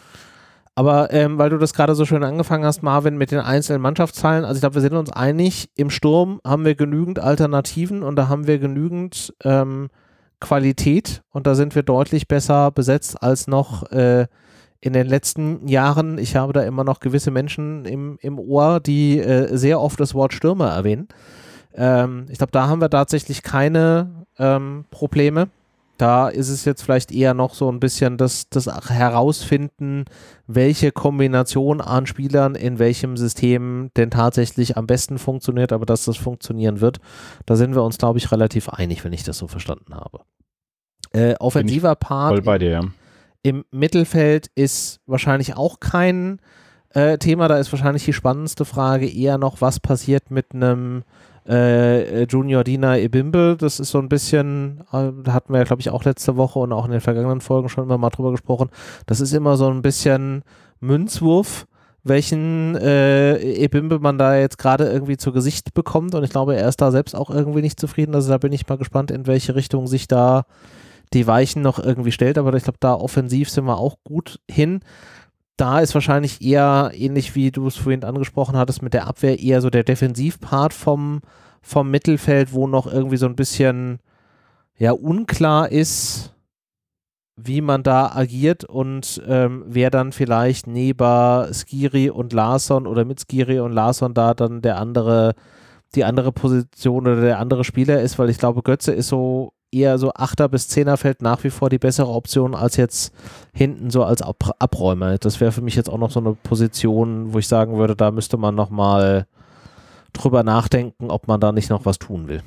[SPEAKER 1] Aber ähm, weil du das gerade so schön angefangen hast, Marvin, mit den einzelnen Mannschaftsteilen, also ich glaube, wir sind uns einig, im Sturm haben wir genügend Alternativen und da haben wir genügend ähm, Qualität und da sind wir deutlich besser besetzt als noch äh, in den letzten Jahren. Ich habe da immer noch gewisse Menschen im, im Ohr, die äh, sehr oft das Wort Stürmer erwähnen. Ähm, ich glaube, da haben wir tatsächlich keine ähm, Probleme. Da ist es jetzt vielleicht eher noch so ein bisschen das, das Herausfinden, welche Kombination an Spielern in welchem System denn tatsächlich am besten funktioniert, aber dass das funktionieren wird, da sind wir uns, glaube ich, relativ einig, wenn ich das so verstanden habe. Äh, offensiver Part
[SPEAKER 3] voll bei dir, ja.
[SPEAKER 1] Im Mittelfeld ist wahrscheinlich auch kein äh, Thema, da ist wahrscheinlich die spannendste Frage eher noch, was passiert mit einem Äh, Junior Dina Ebimbe, das ist so ein bisschen, äh, da hatten wir ja glaube ich auch letzte Woche und auch in den vergangenen Folgen schon immer mal drüber gesprochen, das ist immer so ein bisschen Münzwurf, welchen äh, Ebimbe man da jetzt gerade irgendwie zu Gesicht bekommt und ich glaube, er ist da selbst auch irgendwie nicht zufrieden, also da bin ich mal gespannt, in welche Richtung sich da die Weichen noch irgendwie stellt, aber ich glaube, da offensiv sind wir auch gut hin. Da ist wahrscheinlich eher, ähnlich wie du es vorhin angesprochen hattest, mit der Abwehr eher so der Defensivpart vom, vom Mittelfeld, wo noch irgendwie so ein bisschen ja, unklar ist, wie man da agiert und ähm, wer dann vielleicht neben Skiri und Larsson oder mit Skiri und Larsson da dann der andere, die andere Position oder der andere Spieler ist, weil ich glaube, Götze ist so eher so Achter- bis Zehnerfeld nach wie vor die bessere Option als jetzt hinten so als Ab- Abräumer. Das wäre für mich jetzt auch noch so eine Position, wo ich sagen würde, da müsste man nochmal drüber nachdenken, ob man da nicht noch was tun will.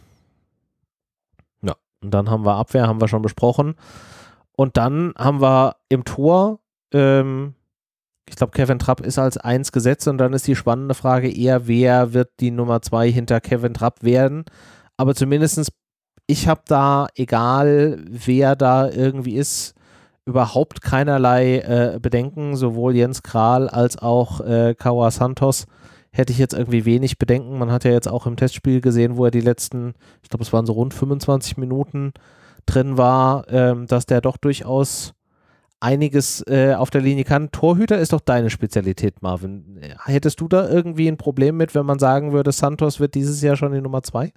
[SPEAKER 1] Ja, und dann haben wir Abwehr, haben wir schon besprochen. Und dann haben wir im Tor, ähm, ich glaube, Kevin Trapp ist als eins gesetzt und dann ist die spannende Frage eher, wer wird die Nummer zwei hinter Kevin Trapp werden. Aber zumindestens, ich habe da, egal wer da irgendwie ist, überhaupt keinerlei äh, Bedenken. Sowohl Jens Kral als auch äh, Kawa Santos hätte ich jetzt irgendwie wenig Bedenken. Man hat ja jetzt auch im Testspiel gesehen, wo er die letzten, ich glaube, es waren so rund fünfundzwanzig Minuten drin war, ähm, dass der doch durchaus einiges äh, auf der Linie kann. Torhüter ist doch deine Spezialität, Marvin. Hättest du da irgendwie ein Problem mit, wenn man sagen würde, Santos wird dieses Jahr schon die Nummer zwei?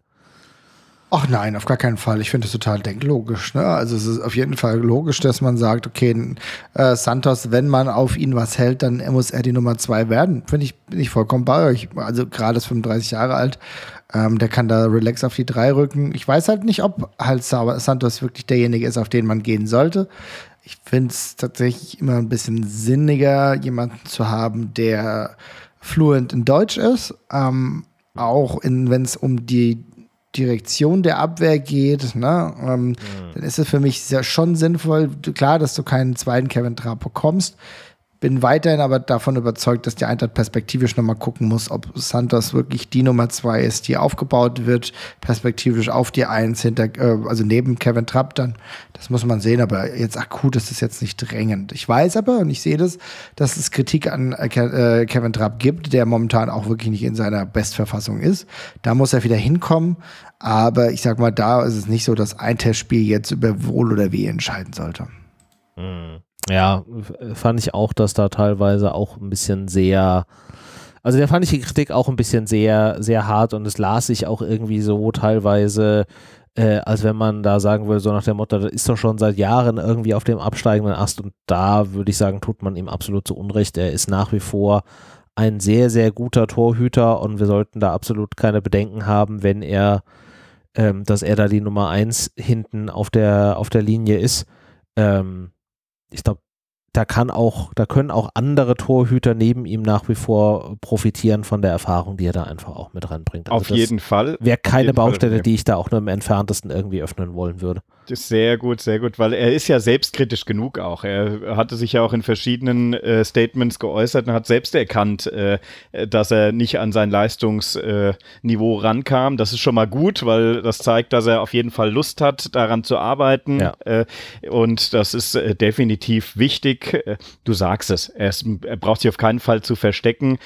[SPEAKER 2] Ach nein, auf gar keinen Fall. Ich finde es total denklogisch. Ne? Also es ist auf jeden Fall logisch, dass man sagt, okay, äh, Santos, wenn man auf ihn was hält, dann muss er die Nummer zwei werden. Finde ich, bin ich vollkommen bei euch. Also gerade ist fünfunddreißig Jahre alt. Ähm, der kann da relax auf die drei rücken. Ich weiß halt nicht, ob halt Santos wirklich derjenige ist, auf den man gehen sollte. Ich finde es tatsächlich immer ein bisschen sinniger, jemanden zu haben, der fluent in Deutsch ist. Ähm, auch wenn es um die Direktion der Abwehr geht, ne, ähm, mhm. dann ist es für mich sehr, schon sinnvoll, klar, dass du keinen zweiten Kevin Trapp bekommst. Bin weiterhin aber davon überzeugt, dass die Eintracht perspektivisch nochmal gucken muss, ob Santos wirklich die Nummer zwei ist, die aufgebaut wird, perspektivisch auf die Eins hinter, äh, also neben Kevin Trapp dann. Das muss man sehen, aber jetzt akut ist es jetzt nicht drängend. Ich weiß aber, und ich sehe das, dass es Kritik an äh, Kevin Trapp gibt, der momentan auch wirklich nicht in seiner Bestverfassung ist. Da muss er wieder hinkommen, aber ich sag mal, da ist es nicht so, dass ein Testspiel jetzt über Wohl oder Wehe entscheiden sollte.
[SPEAKER 1] Mhm. Ja, fand ich auch, dass da teilweise auch ein bisschen sehr, also da fand ich die Kritik auch ein bisschen sehr, sehr hart und es las sich auch irgendwie so teilweise, äh, als wenn man da sagen würde, so nach dem Motto, das ist doch schon seit Jahren irgendwie auf dem absteigenden Ast und da würde ich sagen, tut man ihm absolut zu Unrecht. Er ist nach wie vor ein sehr, sehr guter Torhüter und wir sollten da absolut keine Bedenken haben, wenn er, ähm, dass er da die Nummer eins hinten auf der, auf der Linie ist. Ähm, Ich glaube, da kann auch, da können auch andere Torhüter neben ihm nach wie vor profitieren von der Erfahrung, die er da einfach auch mit reinbringt. Also
[SPEAKER 3] auf jeden Fall.
[SPEAKER 1] Wäre keine Baustelle,
[SPEAKER 3] Fall.
[SPEAKER 1] die ich da auch nur im Entferntesten irgendwie öffnen wollen würde.
[SPEAKER 3] Das ist sehr gut, sehr gut, weil er ist ja selbstkritisch genug auch. Er hatte sich ja auch in verschiedenen äh, Statements geäußert und hat selbst erkannt, äh, dass er nicht an sein Leistungsniveau äh, rankam. Das ist schon mal gut, weil das zeigt, dass er auf jeden Fall Lust hat, daran zu arbeiten.
[SPEAKER 1] Ja.
[SPEAKER 3] Äh, und das ist äh, definitiv wichtig. Du sagst es, er, ist, er braucht sich auf keinen Fall zu verstecken.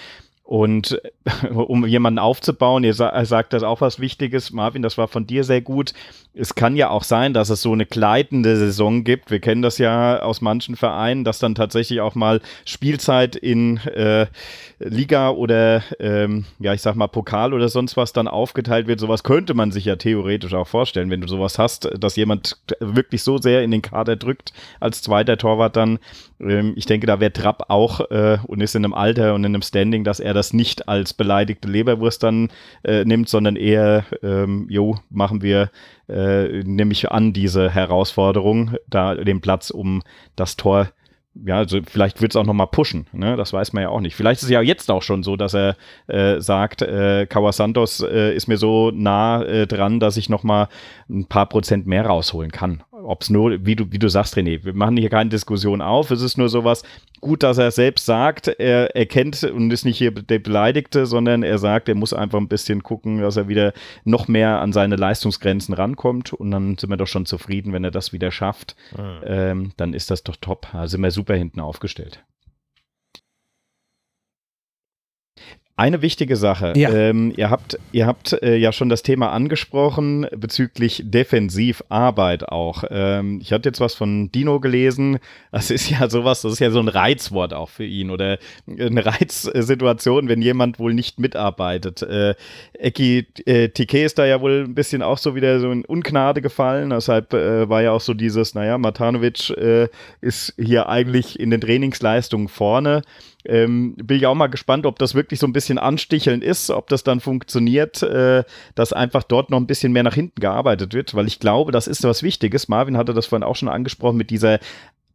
[SPEAKER 3] Und um jemanden aufzubauen, ihr sa- sagt das auch was Wichtiges, Marvin, das war von dir sehr gut. Es kann ja auch sein, dass es so eine gleitende Saison gibt. Wir kennen das ja aus manchen Vereinen, dass dann tatsächlich auch mal Spielzeit in äh, Liga oder ähm, ja, ich sag mal Pokal oder sonst was dann aufgeteilt wird. Sowas könnte man sich ja theoretisch auch vorstellen, wenn du sowas hast, dass jemand wirklich so sehr in den Kader drückt als zweiter Torwart dann. Ähm, ich denke, da wäre Trapp auch äh, und ist in einem Alter und in einem Standing, dass er das nicht als beleidigte Leberwurst dann äh, nimmt, sondern eher, ähm, jo, machen wir, äh, nehme ich an, diese Herausforderung, da den Platz um das Tor, ja, also vielleicht wird es auch nochmal pushen, ne? Das weiß man ja auch nicht. Vielleicht ist es ja jetzt auch schon so, dass er äh, sagt, äh, Kawa Santos äh, ist mir so nah äh, dran, dass ich nochmal ein paar Prozent mehr rausholen kann. Ob es nur, wie du, wie du sagst, René, wir machen hier keine Diskussion auf, es ist nur sowas, gut, dass er selbst sagt, er erkennt und ist nicht hier der Beleidigte, sondern er sagt, er muss einfach ein bisschen gucken, dass er wieder noch mehr an seine Leistungsgrenzen rankommt und dann sind wir doch schon zufrieden, wenn er das wieder schafft, mhm. ähm, dann ist das doch top, da sind wir super hinten aufgestellt. Eine wichtige Sache,
[SPEAKER 1] ja,
[SPEAKER 3] ähm, ihr habt, ihr habt äh, ja schon das Thema angesprochen bezüglich Defensivarbeit auch. Ähm, ich hatte jetzt was von Dino gelesen, das ist ja sowas, das ist ja so ein Reizwort auch für ihn oder eine Reizsituation, wenn jemand wohl nicht mitarbeitet. Äh, Eki äh, Tike ist da ja wohl ein bisschen auch so wieder so in Ungnade gefallen, deshalb äh, war ja auch so dieses, naja, Matanovic äh, ist hier eigentlich in den Trainingsleistungen vorne. Ähm, bin ich auch mal gespannt, ob das wirklich so ein bisschen ansticheln ist, ob das dann funktioniert, äh, dass einfach dort noch ein bisschen mehr nach hinten gearbeitet wird, weil ich glaube, das ist was Wichtiges. Marvin hatte das vorhin auch schon angesprochen mit dieser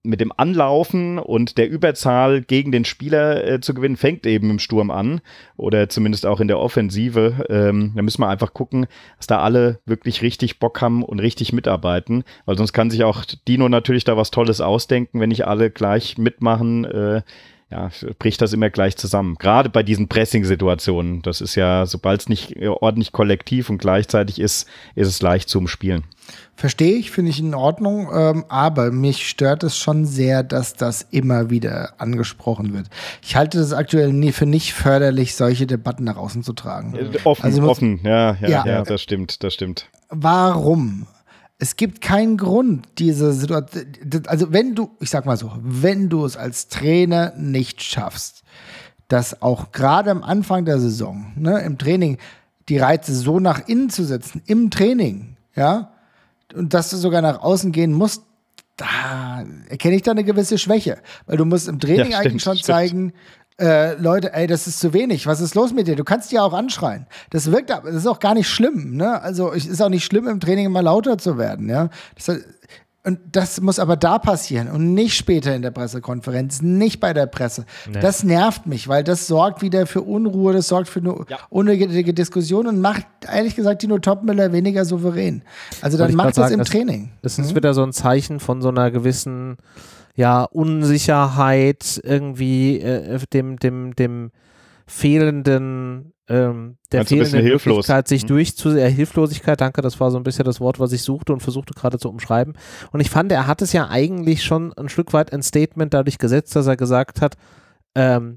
[SPEAKER 3] mit dem Anlaufen und der Überzahl gegen den Spieler äh, zu gewinnen, fängt eben im Sturm an oder zumindest auch in der Offensive. Ähm, da müssen wir einfach gucken, dass da alle wirklich richtig Bock haben und richtig mitarbeiten, weil sonst kann sich auch Dino natürlich da was Tolles ausdenken, wenn nicht alle gleich mitmachen, äh, ja, bricht das immer gleich zusammen. Gerade bei diesen Pressing-Situationen. Das ist ja, sobald es nicht ordentlich kollektiv und gleichzeitig ist, ist es leicht zu umspielen.
[SPEAKER 2] Verstehe ich, finde ich in Ordnung, ähm, aber mich stört es schon sehr, dass das immer wieder angesprochen wird. Ich halte das aktuell nie für nicht förderlich, solche Debatten nach außen zu tragen.
[SPEAKER 3] Äh, offen,
[SPEAKER 2] also muss,
[SPEAKER 3] offen, ja, ja,
[SPEAKER 2] ja,
[SPEAKER 3] ja, das stimmt, das stimmt.
[SPEAKER 2] Warum? Es gibt keinen Grund, diese Situation, also wenn du, ich sag mal so, wenn du es als Trainer nicht schaffst, dass auch gerade am Anfang der Saison, ne, im Training, die Reize so nach innen zu setzen, im Training, ja, und dass du sogar nach außen gehen musst, da erkenne ich da eine gewisse Schwäche. Weil du musst im Training ja, stimmt, eigentlich schon stimmt. zeigen, äh, Leute, ey, das ist zu wenig, was ist los mit dir? Du kannst die ja auch anschreien. Das wirkt, das ist auch gar nicht schlimm, ne? Also es ist auch nicht schlimm, im Training immer lauter zu werden, ja. Das, und das muss aber da passieren und nicht später in der Pressekonferenz, nicht bei der Presse. Nee. Das nervt mich, weil das sorgt wieder für Unruhe, das sorgt für eine ja. unnötige Diskussion und macht, ehrlich gesagt, Dino Topmöller weniger souverän. Also dann macht das sagen, im
[SPEAKER 1] es,
[SPEAKER 2] Training.
[SPEAKER 1] Es ist mhm. wieder so ein Zeichen von so einer gewissen ja, Unsicherheit, irgendwie äh, dem, dem, dem fehlenden Ähm, der
[SPEAKER 3] also
[SPEAKER 1] fehlenden Möglichkeit, sich
[SPEAKER 3] mhm.
[SPEAKER 1] durchzu... Äh, Hilflosigkeit, danke, das war so ein bisschen das Wort, was ich suchte und versuchte gerade zu umschreiben. Und ich fand, er hat es ja eigentlich schon ein Stück weit ein Statement dadurch gesetzt, dass er gesagt hat, ähm,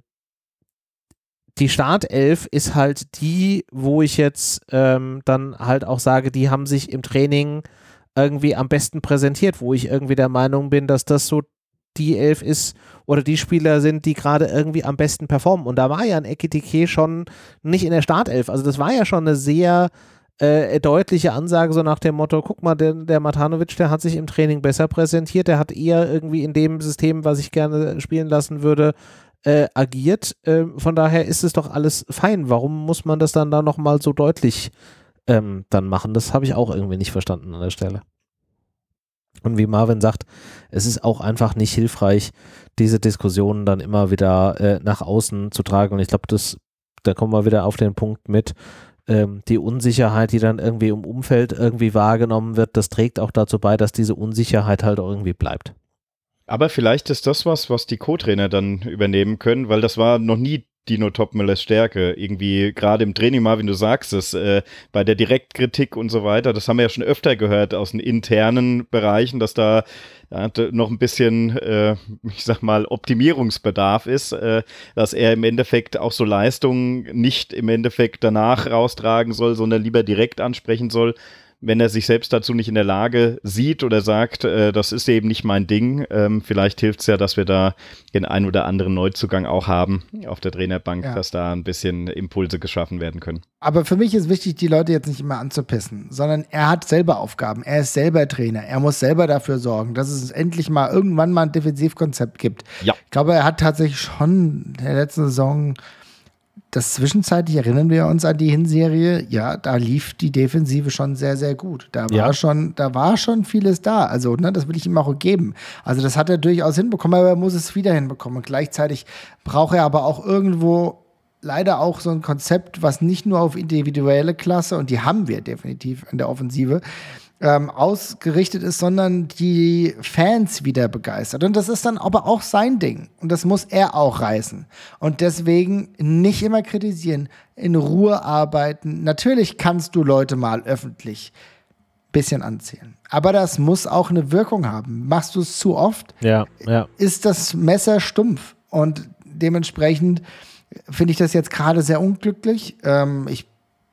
[SPEAKER 1] die Startelf ist halt die, wo ich jetzt ähm, dann halt auch sage, die haben sich im Training irgendwie am besten präsentiert, wo ich irgendwie der Meinung bin, dass das so die Elf ist oder die Spieler sind, die gerade irgendwie am besten performen. Und da war ja ein Ekitike schon nicht in der Startelf. Also das war ja schon eine sehr äh, deutliche Ansage, so nach dem Motto, guck mal, der, der Matanovic, der hat sich im Training besser präsentiert, der hat eher irgendwie in dem System, was ich gerne spielen lassen würde, äh, agiert. Äh, von daher ist es doch alles fein. Warum muss man das dann da nochmal so deutlich ähm, dann machen? Das habe ich auch irgendwie nicht verstanden an der Stelle. Und wie Marvin sagt, es ist auch einfach nicht hilfreich, diese Diskussionen dann immer wieder äh, nach außen zu tragen. Und ich glaube, das, da kommen wir wieder auf den Punkt mit, ähm, die Unsicherheit, die dann irgendwie im Umfeld irgendwie wahrgenommen wird, das trägt auch dazu bei, dass diese Unsicherheit halt auch irgendwie bleibt.
[SPEAKER 3] Aber vielleicht ist das was, was die Co-Trainer dann übernehmen können, weil das war noch nie Dino Topmöllers Stärke, irgendwie gerade im Training, mal, wie du sagst, es, äh, bei der Direktkritik und so weiter, das haben wir ja schon öfter gehört aus den internen Bereichen, dass da ja, noch ein bisschen, äh, ich sag mal, Optimierungsbedarf ist, äh, dass er im Endeffekt auch so Leistungen nicht im Endeffekt danach raustragen soll, sondern lieber direkt ansprechen soll, wenn er sich selbst dazu nicht in der Lage sieht oder sagt, äh, das ist eben nicht mein Ding. Ähm, vielleicht hilft es ja, dass wir da den einen oder anderen Neuzugang auch haben auf der Trainerbank, ja. dass da ein bisschen Impulse geschaffen werden können.
[SPEAKER 2] Aber für mich ist wichtig, die Leute jetzt nicht immer anzupissen, sondern er hat selber Aufgaben. Er ist selber Trainer. Er muss selber dafür sorgen, dass es endlich mal irgendwann mal ein Defensivkonzept gibt.
[SPEAKER 3] Ja.
[SPEAKER 2] Ich glaube, er hat tatsächlich schon in der letzten Saison das zwischenzeitlich, erinnern wir uns an die Hinserie, ja, da lief die Defensive schon sehr, sehr gut. Da war
[SPEAKER 1] ja.
[SPEAKER 2] schon, da war schon vieles da. Also, ne, das will ich ihm auch geben. Also, das hat er durchaus hinbekommen, aber er muss es wieder hinbekommen. Und gleichzeitig braucht er aber auch irgendwo leider auch so ein Konzept, was nicht nur auf individuelle Klasse, und die haben wir definitiv in der Offensive, Ähm, ausgerichtet ist, sondern die Fans wieder begeistert. Und das ist dann aber auch sein Ding. Und das muss er auch reißen. Und deswegen nicht immer kritisieren, in Ruhe arbeiten. Natürlich kannst du Leute mal öffentlich ein bisschen anzählen. Aber das muss auch eine Wirkung haben. Machst du es zu oft,
[SPEAKER 1] ja, ja.
[SPEAKER 2] ist das Messer stumpf. Und dementsprechend finde ich das jetzt gerade sehr unglücklich. Ähm, ich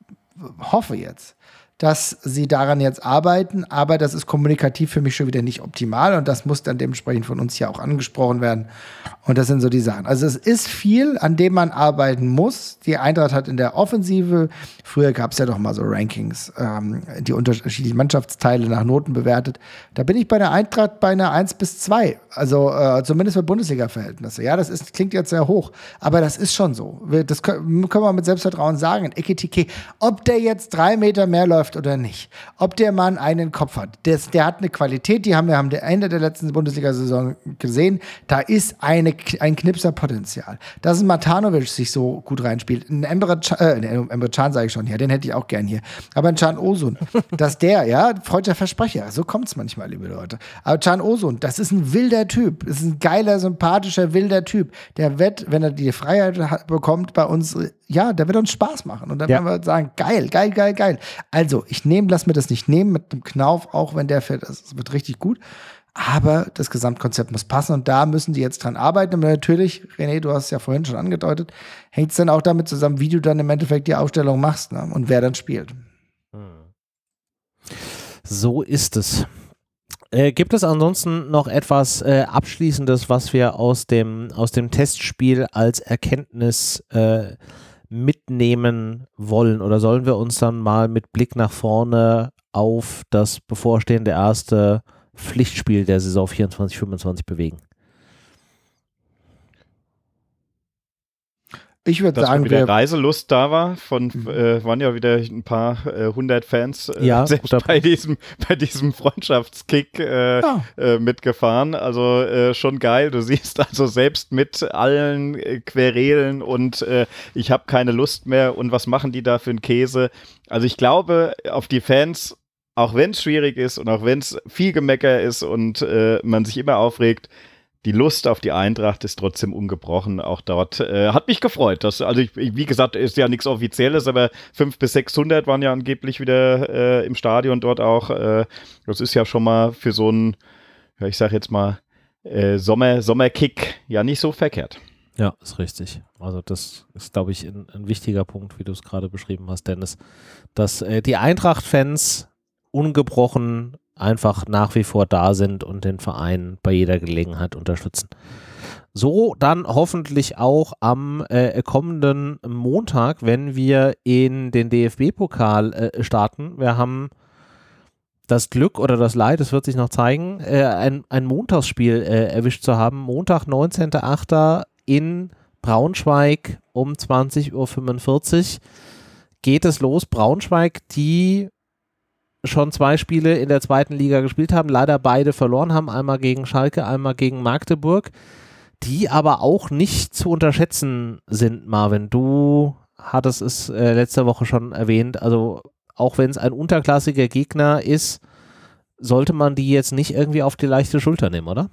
[SPEAKER 2] hoffe jetzt, dass sie daran jetzt arbeiten, aber das ist kommunikativ für mich schon wieder nicht optimal und das muss dann dementsprechend von uns ja auch angesprochen werden und das sind so die Sachen. Also es ist viel, an dem man arbeiten muss. Die Eintracht hat in der Offensive, früher gab es ja doch mal so Rankings, ähm, die unterschiedlichen Mannschaftsteile nach Noten bewertet. Da bin ich bei der Eintracht bei einer eins bis zwei, also äh, zumindest für Bundesliga-Verhältnisse. Ja, das ist, klingt jetzt sehr hoch, aber das ist schon so. Wir, das können, können wir mit Selbstvertrauen sagen. Ekitike, ob der jetzt drei Meter mehr läuft läuft oder nicht. Ob der Mann einen Kopf hat. Der, der hat eine Qualität, die haben wir am Ende der letzten Bundesliga-Saison gesehen. Da ist eine, ein Knipserpotenzial. Dass ein Matanovic sich so gut reinspielt. Ein Emre Can, äh, Emre Can sage ich schon, ja, den hätte ich auch gern hier. Aber ein Can Osun, dass der, ja, freudscher Versprecher, so kommt es manchmal, liebe Leute. Aber Can Osun, das ist ein wilder Typ. Das ist ein geiler, sympathischer, wilder Typ. Der wird, wenn er die Freiheit hat, bekommt, bei uns, ja, der wird uns Spaß machen. Und dann
[SPEAKER 1] ja.
[SPEAKER 2] werden wir sagen, geil, geil, geil, geil. Also, ich nehme, lass mir das nicht nehmen mit dem Knauf, auch wenn der fällt, das wird richtig gut. Aber das Gesamtkonzept muss passen und da müssen die jetzt dran arbeiten. Und natürlich, René, du hast es ja vorhin schon angedeutet, hängt es dann auch damit zusammen, wie du dann im Endeffekt die Aufstellung machst, ne? Und wer dann spielt.
[SPEAKER 1] So ist es. Äh, gibt es ansonsten noch etwas äh, Abschließendes, was wir aus dem, aus dem Testspiel als Erkenntnis äh, mitnehmen wollen? Oder sollen wir uns dann mal mit Blick nach vorne auf das bevorstehende erste Pflichtspiel der Saison vierundzwanzig fünfundzwanzig bewegen?
[SPEAKER 2] Ich würde sagen,
[SPEAKER 3] wieder Reiselust da war, von äh, waren ja wieder ein paar äh, hundert Fans äh,
[SPEAKER 1] ja,
[SPEAKER 3] selbst bei diesem, bei diesem Freundschaftskick äh, ja. äh, mitgefahren. Also äh, schon geil. Du siehst also selbst mit allen äh, Querelen und äh, ich habe keine Lust mehr und was machen die da für einen Käse? Also ich glaube, auf die Fans, auch wenn es schwierig ist und auch wenn es viel Gemecker ist und äh, man sich immer aufregt, die Lust auf die Eintracht ist trotzdem ungebrochen, auch dort. Äh, hat mich gefreut. Dass, also ich, wie gesagt, ist ja nichts Offizielles, aber fünfhundert bis sechshundert waren ja angeblich wieder äh, im Stadion dort auch. Äh, das ist ja schon mal für so einen, ja, ich sag jetzt mal, äh, Sommer, Sommerkick ja nicht so verkehrt.
[SPEAKER 1] Ja, ist richtig. Also das ist, glaube ich, ein, ein wichtiger Punkt, wie du es gerade beschrieben hast, Dennis, dass äh, die Eintracht-Fans ungebrochen einfach nach wie vor da sind und den Verein bei jeder Gelegenheit unterstützen. So dann hoffentlich auch am äh, kommenden Montag, wenn wir in den D F B-Pokal äh, starten. Wir haben das Glück oder das Leid, es wird sich noch zeigen, äh, ein, ein Montagsspiel äh, erwischt zu haben. Montag, neunzehnter achter in Braunschweig um zwanzig Uhr fünfundvierzig geht es los. Braunschweig, die schon zwei Spiele in der zweiten Liga gespielt haben, leider beide verloren haben, einmal gegen Schalke, einmal gegen Magdeburg, die aber auch nicht zu unterschätzen sind, Marvin. Du hattest es äh, letzte Woche schon erwähnt, also auch wenn es ein unterklassiger Gegner ist, sollte man die jetzt nicht irgendwie auf die leichte Schulter nehmen, oder?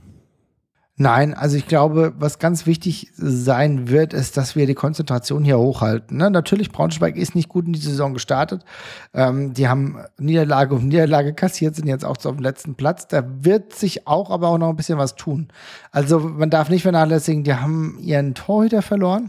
[SPEAKER 2] Nein, also ich glaube, was ganz wichtig sein wird, ist, dass wir die Konzentration hier hochhalten. Ne? Natürlich, Braunschweig ist nicht gut in die Saison gestartet. Ähm, die haben Niederlage um Niederlage kassiert, sind jetzt auch so auf dem letzten Platz. Da wird sich auch aber auch noch ein bisschen was tun. Also man darf nicht vernachlässigen, die haben ihren Torhüter verloren.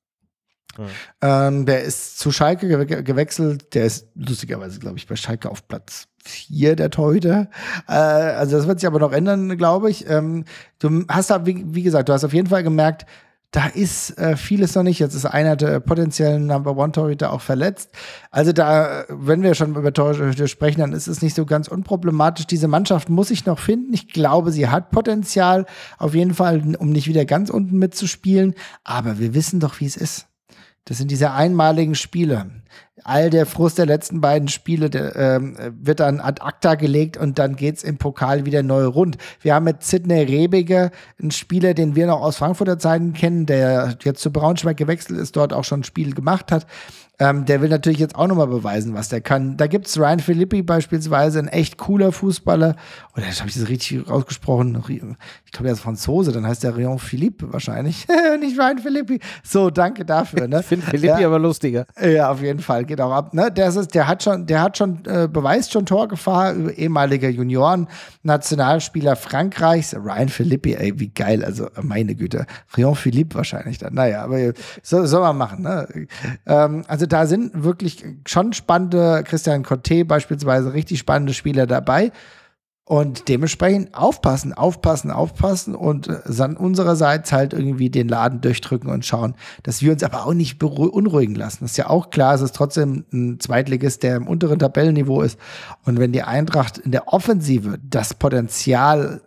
[SPEAKER 2] Hm. Ähm, der ist zu Schalke ge- gewechselt. Der ist lustigerweise, glaube ich, bei Schalke auf Platz vier der Torhüter. Äh, also das wird sich aber noch ändern, glaube ich. Ähm, du hast da, wie, wie gesagt, du hast auf jeden Fall gemerkt, da ist äh, vieles noch nicht. Jetzt ist einer der potenziellen Number-One-Torhüter auch verletzt. Also da, wenn wir schon über Torhüter sprechen, dann ist es nicht so ganz unproblematisch. Diese Mannschaft muss ich noch finden. Ich glaube, sie hat Potenzial, auf jeden Fall, um nicht wieder ganz unten mitzuspielen. Aber wir wissen doch, wie es ist. Das sind diese einmaligen Spiele. All der Frust der letzten beiden Spiele der, ähm, wird dann ad acta gelegt und dann geht's im Pokal wieder neu rund. Wir haben mit Sidney Rebiger einen Spieler, den wir noch aus Frankfurter Zeiten kennen, der jetzt zu Braunschweig gewechselt ist, dort auch schon ein Spiel gemacht hat. Ähm, der will natürlich jetzt auch nochmal beweisen, was der kann. Da gibt's Ryan Philippi beispielsweise, ein echt cooler Fußballer. Oder habe ich das richtig ausgesprochen? Ich glaube, der ist Franzose, dann heißt der Ryan Philippe wahrscheinlich. Nicht Ryan Philippi. So, danke dafür. Ne?
[SPEAKER 1] Ich finde Philippi
[SPEAKER 2] ja,
[SPEAKER 1] aber lustiger.
[SPEAKER 2] Ja, auf jeden Fall. Geht auch ab. Ne? Der, ist, der hat schon, der hat schon, äh, beweist schon Torgefahr, ehemaliger Junioren-Nationalspieler Frankreichs. Ryan Philippi, ey, wie geil. Also, meine Güte. Ryan Philippe wahrscheinlich dann. Naja, aber so, soll man machen. Ne? Ähm, also, da sind wirklich schon spannende, Christian Coté beispielsweise, richtig spannende Spieler dabei. Und dementsprechend aufpassen, aufpassen, aufpassen und dann unsererseits halt irgendwie den Laden durchdrücken und schauen, dass wir uns aber auch nicht beunruhigen lassen. Das ist ja auch klar, es ist trotzdem ein Zweitligist, der im unteren Tabellenniveau ist. Und wenn die Eintracht in der Offensive das Potenzial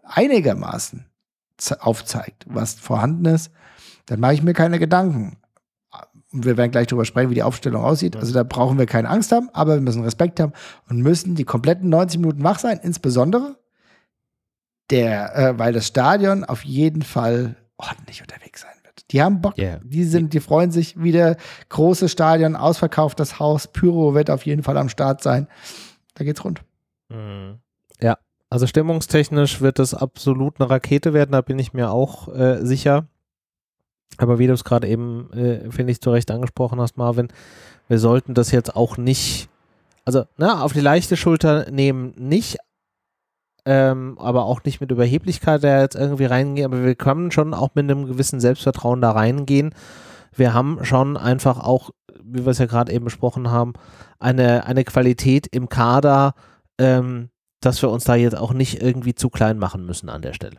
[SPEAKER 2] einigermaßen aufzeigt, was vorhanden ist, dann mache ich mir keine Gedanken. Und wir werden gleich darüber sprechen, wie die Aufstellung aussieht. Also da brauchen wir keine Angst haben, aber wir müssen Respekt haben und müssen die kompletten neunzig Minuten wach sein, insbesondere der, äh, weil das Stadion auf jeden Fall ordentlich unterwegs sein wird. Die haben Bock, yeah. die sind, die freuen sich wieder. Großes Stadion, ausverkauftes Haus, Pyro wird auf jeden Fall am Start sein. Da geht's rund.
[SPEAKER 1] Mhm. Ja, also stimmungstechnisch wird das absolut eine Rakete werden, da bin ich mir auch äh, sicher. Aber wie du es gerade eben, äh, finde ich, zu Recht angesprochen hast, Marvin, wir sollten das jetzt auch nicht, also na, auf die leichte Schulter nehmen, nicht, ähm, aber auch nicht mit Überheblichkeit da jetzt irgendwie reingehen, aber wir können schon auch mit einem gewissen Selbstvertrauen da reingehen. Wir haben schon einfach auch, wie wir es ja gerade eben besprochen haben, eine, eine Qualität im Kader, ähm, dass wir uns da jetzt auch nicht irgendwie zu klein machen müssen an der Stelle.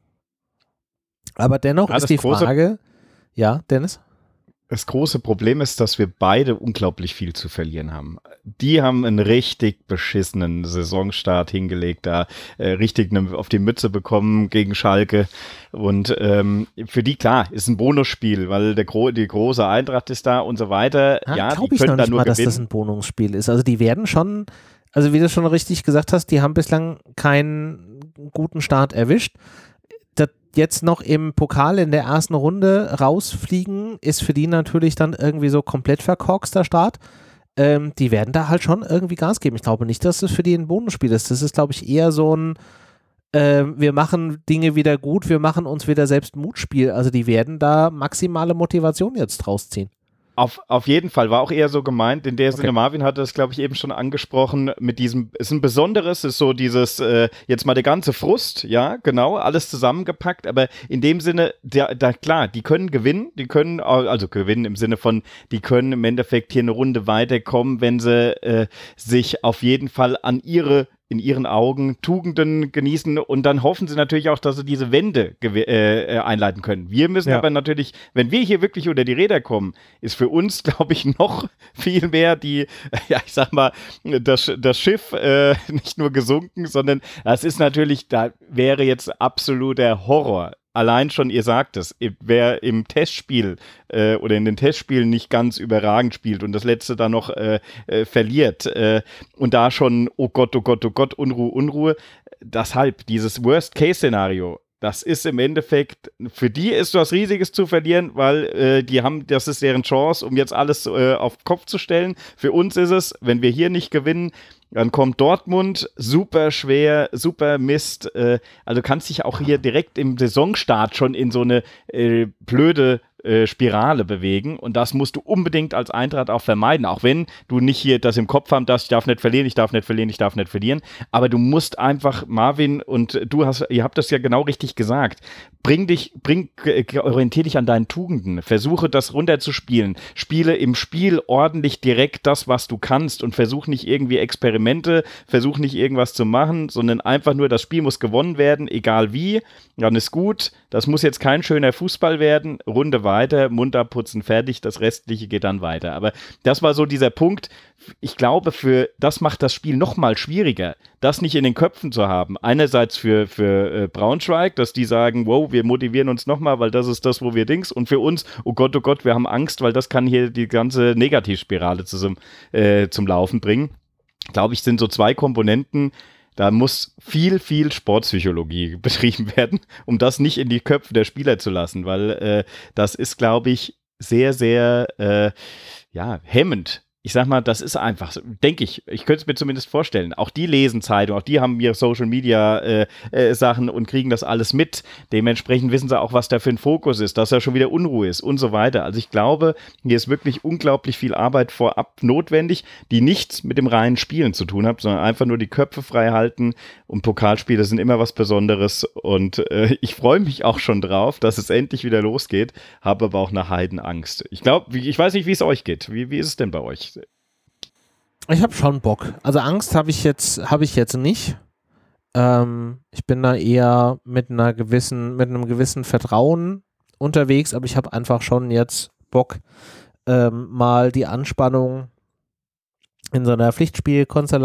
[SPEAKER 1] Aber dennoch
[SPEAKER 3] ja,
[SPEAKER 1] ist die Frage, ja, Dennis?
[SPEAKER 3] Das große Problem ist, dass wir beide unglaublich viel zu verlieren haben. Die haben einen richtig beschissenen Saisonstart hingelegt, da äh, richtig ne, auf die Mütze bekommen gegen Schalke. Und ähm, für die, klar, ist ein Bonusspiel, weil der Gro die große Eintracht ist da und so weiter.
[SPEAKER 1] Ja,
[SPEAKER 3] ja,
[SPEAKER 1] glaube
[SPEAKER 3] die
[SPEAKER 1] ich
[SPEAKER 3] können
[SPEAKER 1] noch
[SPEAKER 3] da
[SPEAKER 1] nicht
[SPEAKER 3] nur
[SPEAKER 1] mal,
[SPEAKER 3] gewinnen.
[SPEAKER 1] dass das ein Bonusspiel ist. Also die werden schon, also wie du schon richtig gesagt hast, die haben bislang keinen guten Start erwischt. Jetzt noch im Pokal in der ersten Runde rausfliegen, ist für die natürlich dann irgendwie so komplett verkorkster Start. Ähm, die werden da halt schon irgendwie Gas geben. Ich glaube nicht, dass das für die ein Bonusspiel ist. Das ist, glaube ich, eher so ein äh, wir machen Dinge wieder gut, wir machen uns wieder selbst Mutspiel. Also die werden da maximale Motivation jetzt draus ziehen.
[SPEAKER 3] Auf, auf jeden Fall, war auch eher so gemeint, in der
[SPEAKER 1] Okay.
[SPEAKER 3] Sinne, Marvin hatte es, glaube ich, eben schon angesprochen, mit diesem, es ist ein Besonderes, ist so dieses, äh, jetzt mal der ganze Frust, ja, genau, alles zusammengepackt, aber in dem Sinne, da, da, klar, die können gewinnen, die können, also gewinnen im Sinne von, die können im Endeffekt hier eine Runde weiterkommen, wenn sie äh, sich auf jeden Fall an ihre in ihren Augen Tugenden genießen und dann hoffen sie natürlich auch, dass sie diese Wende äh, einleiten können. Wir müssen
[SPEAKER 1] Ja.
[SPEAKER 3] aber natürlich, wenn wir hier wirklich unter die Räder kommen, ist für uns, glaube ich, noch viel mehr die, ja, ich sag mal, das, das Schiff äh, nicht nur gesunken, sondern das ist natürlich, da wäre jetzt absoluter Horror. Allein schon, ihr sagt es, wer im Testspiel äh, oder in den Testspielen nicht ganz überragend spielt und das letzte dann noch äh, äh, verliert äh, und da schon, oh Gott, oh Gott, oh Gott, Unruhe, Unruhe, deshalb dieses Worst-Case-Szenario, das ist im Endeffekt, für die ist was Riesiges zu verlieren, weil äh, die haben, das ist deren Chance, um jetzt alles äh, auf den Kopf zu stellen. Für uns ist es, wenn wir hier nicht gewinnen, dann kommt Dortmund, super schwer, super Mist. Äh, also kannst dich auch hier direkt im Saisonstart schon in so eine äh, blöde äh, Spirale bewegen und das musst du unbedingt als Eintracht auch vermeiden, auch wenn du nicht hier das im Kopf haben darfst, ich darf nicht verlieren, ich darf nicht verlieren, ich darf nicht verlieren, aber du musst einfach, Marvin, und du hast, ihr habt das ja genau richtig gesagt, bring dich, bring, orientier dich an deinen Tugenden, versuche das runterzuspielen, spiele im Spiel ordentlich direkt das, was du kannst und versuch nicht irgendwie Experimente, versuch nicht irgendwas zu machen, sondern einfach nur, das Spiel muss gewonnen werden, egal wie, dann ist gut, das muss jetzt kein schöner Fußball werden, Runde weiter, Mund abputzen, fertig, das Restliche geht dann weiter. Aber das war so dieser Punkt, ich glaube, für das macht das Spiel noch mal schwieriger, das nicht in den Köpfen zu haben. Einerseits für, für äh, Braunschweig, dass die sagen, wow, wir motivieren uns noch mal, weil das ist das, wo wir Dings. Und für uns, oh Gott, oh Gott, wir haben Angst, weil das kann hier die ganze Negativspirale zum, äh, zum Laufen bringen. Glaube ich, sind so zwei Komponenten. Da muss viel, viel Sportpsychologie betrieben werden, um das nicht in die Köpfe der Spieler zu lassen, weil äh, das ist, glaube ich, sehr, sehr äh, ja, hemmend. Ich sag mal, das ist einfach, denke ich, ich könnte es mir zumindest vorstellen. Auch die lesen Zeitung, auch die haben ihre Social-Media-Sachen äh, äh, und kriegen das alles mit. Dementsprechend wissen sie auch, was da für ein Fokus ist, dass da schon wieder Unruhe ist und so weiter. Also ich glaube, hier ist wirklich unglaublich viel Arbeit vorab notwendig, die nichts mit dem reinen Spielen zu tun hat, sondern einfach nur die Köpfe frei halten. Und Pokalspiele sind immer was Besonderes. Und äh, ich freue mich auch schon drauf, dass es endlich wieder losgeht, habe aber auch eine Heidenangst. Ich glaube, ich weiß nicht, wie es euch geht. Wie, wie ist es denn bei euch?
[SPEAKER 1] Ich habe schon Bock. Also Angst habe ich jetzt, habe ich jetzt nicht. Ähm, ich bin da eher mit einer gewissen, mit einem gewissen Vertrauen unterwegs, aber ich habe einfach schon jetzt Bock, ähm, mal die Anspannung in so einer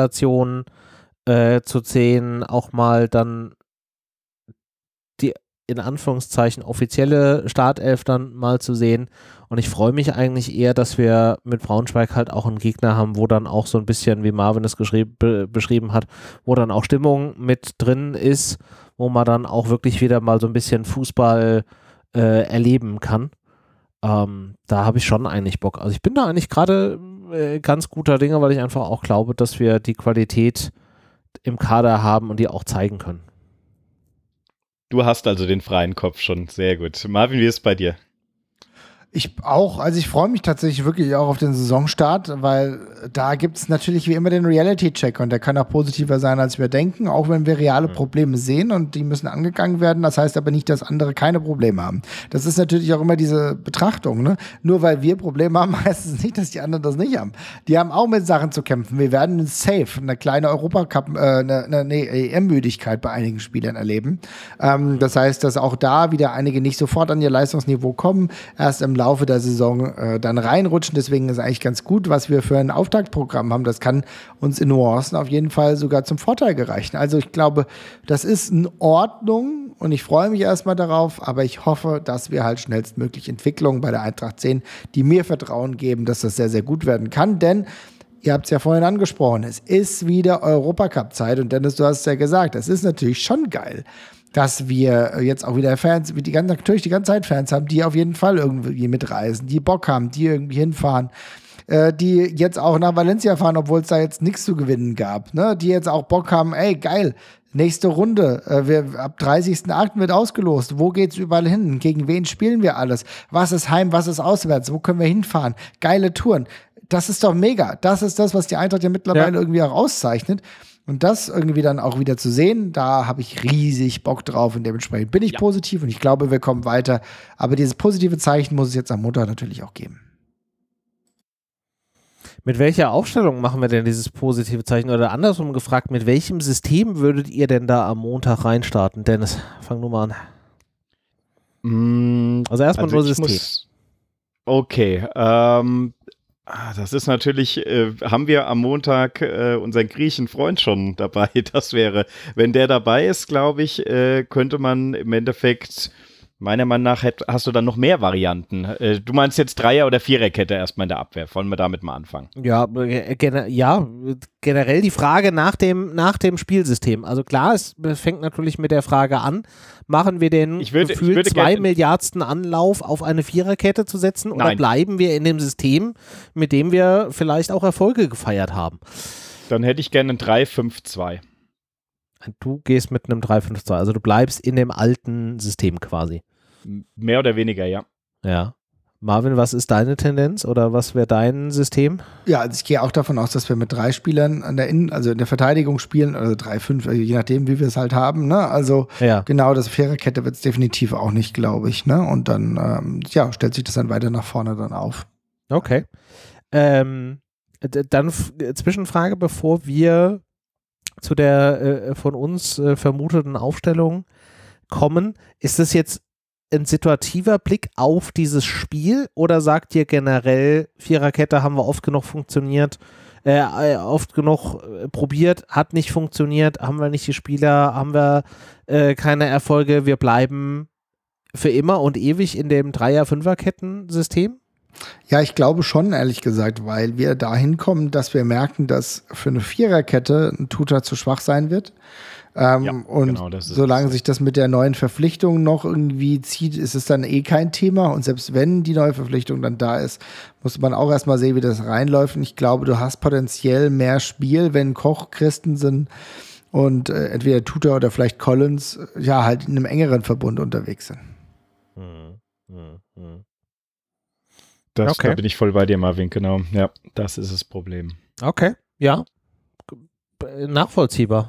[SPEAKER 1] Pflichtspielkonstellation äh, zu sehen, auch mal dann die in Anführungszeichen offizielle Startelf dann mal zu sehen. Und ich freue mich eigentlich eher, dass wir mit Braunschweig halt auch einen Gegner haben, wo dann auch so ein bisschen, wie Marvin es be beschrieben hat, wo dann auch Stimmung mit drin ist, wo man dann auch wirklich wieder mal so ein bisschen Fußball äh, erleben kann. Ähm, da habe ich schon eigentlich Bock. Also ich bin da eigentlich gerade äh, ganz guter Dinge, weil ich einfach auch glaube, dass wir die Qualität im Kader haben und die auch zeigen können.
[SPEAKER 3] Du hast also den freien Kopf schon, sehr gut. Marvin, wie ist es bei dir?
[SPEAKER 2] Ich auch, also ich freue mich tatsächlich wirklich auch auf den Saisonstart, weil da gibt es natürlich wie immer den Reality-Check und der kann auch positiver sein, als wir denken, auch wenn wir reale Probleme sehen und die müssen angegangen werden. Das heißt aber nicht, dass andere keine Probleme haben. Das ist natürlich auch immer diese Betrachtung, ne? Nur weil wir Probleme haben, heißt es nicht, dass die anderen das nicht haben. Die haben auch mit Sachen zu kämpfen. Wir werden safe eine kleine Europacup, äh, eine, eine, eine E M-Müdigkeit bei einigen Spielern erleben. Ähm, das heißt, dass auch da wieder einige nicht sofort an ihr Leistungsniveau kommen, erst im Laufe der Saison äh, dann reinrutschen. Deswegen ist eigentlich ganz gut, was wir für ein Auftaktprogramm haben. Das kann uns in Nuancen auf jeden Fall sogar zum Vorteil gereichen. Also ich glaube, das ist in Ordnung und ich freue mich erstmal darauf, aber ich hoffe, dass wir halt schnellstmöglich Entwicklungen bei der Eintracht sehen, die mir Vertrauen geben, dass das sehr, sehr gut werden kann, denn ihr habt es ja vorhin angesprochen, es ist wieder Europacup-Zeit und Dennis, du hast es ja gesagt, es ist natürlich schon geil, dass wir jetzt auch wieder Fans, wie die ganze, natürlich die ganze Zeit Fans haben, die auf jeden Fall irgendwie mitreisen, die Bock haben, die irgendwie hinfahren, äh, die jetzt auch nach Valencia fahren, obwohl es da jetzt nichts zu gewinnen gab, ne? Die jetzt auch Bock haben, ey, geil, nächste Runde, äh, wir, ab dreißigsten achten wird ausgelost, wo geht's überall hin, gegen wen spielen wir alles, was ist heim, was ist auswärts, wo können wir hinfahren, geile Touren, das ist doch mega, das ist das, was die Eintracht ja mittlerweile ja. irgendwie auch auszeichnet. Und das irgendwie dann auch wieder zu sehen, da habe ich riesig Bock drauf und dementsprechend bin ich ja. positiv und ich glaube, wir kommen weiter. Aber dieses positive Zeichen muss es jetzt am Montag natürlich auch geben.
[SPEAKER 1] Mit welcher Aufstellung machen wir denn dieses positive Zeichen? Oder andersrum gefragt, mit welchem System würdet ihr denn da am Montag reinstarten? Dennis, fang nur mal an. Also erstmal also nur System.
[SPEAKER 3] Muss, okay, ähm das ist natürlich, äh, haben wir am Montag äh, unseren griechischen Freund schon dabei. Das wäre, wenn der dabei ist, glaube ich, äh, könnte man im Endeffekt, meiner Meinung nach, hätt, hast du dann noch mehr Varianten. Äh, du meinst jetzt Dreier- oder Viererkette erstmal in der Abwehr. Wollen wir damit mal anfangen?
[SPEAKER 1] Ja, gen ja generell die Frage nach dem, nach dem Spielsystem. Also klar, es fängt natürlich mit der Frage an, machen wir den
[SPEAKER 3] ich würde,
[SPEAKER 1] gefühlt
[SPEAKER 3] ich würde
[SPEAKER 1] zwei Milliardsten Anlauf auf eine Viererkette zu setzen oder
[SPEAKER 3] Nein.
[SPEAKER 1] bleiben wir in dem System, mit dem wir vielleicht auch Erfolge gefeiert haben?
[SPEAKER 3] Dann hätte ich gerne ein drei fünf zwei.
[SPEAKER 1] Du gehst mit einem drei fünf zwei, also du bleibst in dem alten System quasi.
[SPEAKER 3] Mehr oder weniger, ja.
[SPEAKER 1] Ja. Marvin, was ist deine Tendenz oder was wäre dein System?
[SPEAKER 2] Ja, also ich gehe auch davon aus, dass wir mit drei Spielern an der Innen-, also in der Verteidigung spielen, also drei, fünf, je nachdem, wie wir es halt haben, ne? Also
[SPEAKER 1] ja. genau,
[SPEAKER 2] das Viererkette wird es definitiv auch nicht, glaube ich, ne? Und dann, ähm, ja, stellt sich das dann weiter nach vorne dann auf.
[SPEAKER 1] Okay. Ähm, dann Zwischenfrage, bevor wir zu der äh, von uns äh, vermuteten Aufstellung kommen. Ist das jetzt ein situativer Blick auf dieses Spiel oder sagt ihr generell, Viererkette haben wir oft genug funktioniert, äh, oft genug äh, probiert, hat nicht funktioniert, haben wir nicht die Spieler, haben wir äh, keine Erfolge, wir bleiben für immer und ewig in dem Dreier-Fünfer-Ketten-System?
[SPEAKER 2] Ja, ich glaube schon, ehrlich gesagt, weil wir dahin kommen, dass wir merken, dass für eine Viererkette ein Tuta zu schwach sein wird. Ähm, ja, und genau, das ist solange sich das mit der neuen Verpflichtung noch irgendwie zieht, ist es dann eh kein Thema. Und selbst wenn die neue Verpflichtung dann da ist, muss man auch erstmal sehen, wie das reinläuft. Und ich glaube, du hast potenziell mehr Spiel, wenn Koch, Christensen und äh, entweder Tuta oder vielleicht Collins ja halt in einem engeren Verbund unterwegs sind.
[SPEAKER 3] Hm, hm, hm. Das,
[SPEAKER 1] okay.
[SPEAKER 3] Da bin ich voll bei dir, Marvin, genau. Ja, das ist das Problem.
[SPEAKER 1] Okay, ja. Nachvollziehbar.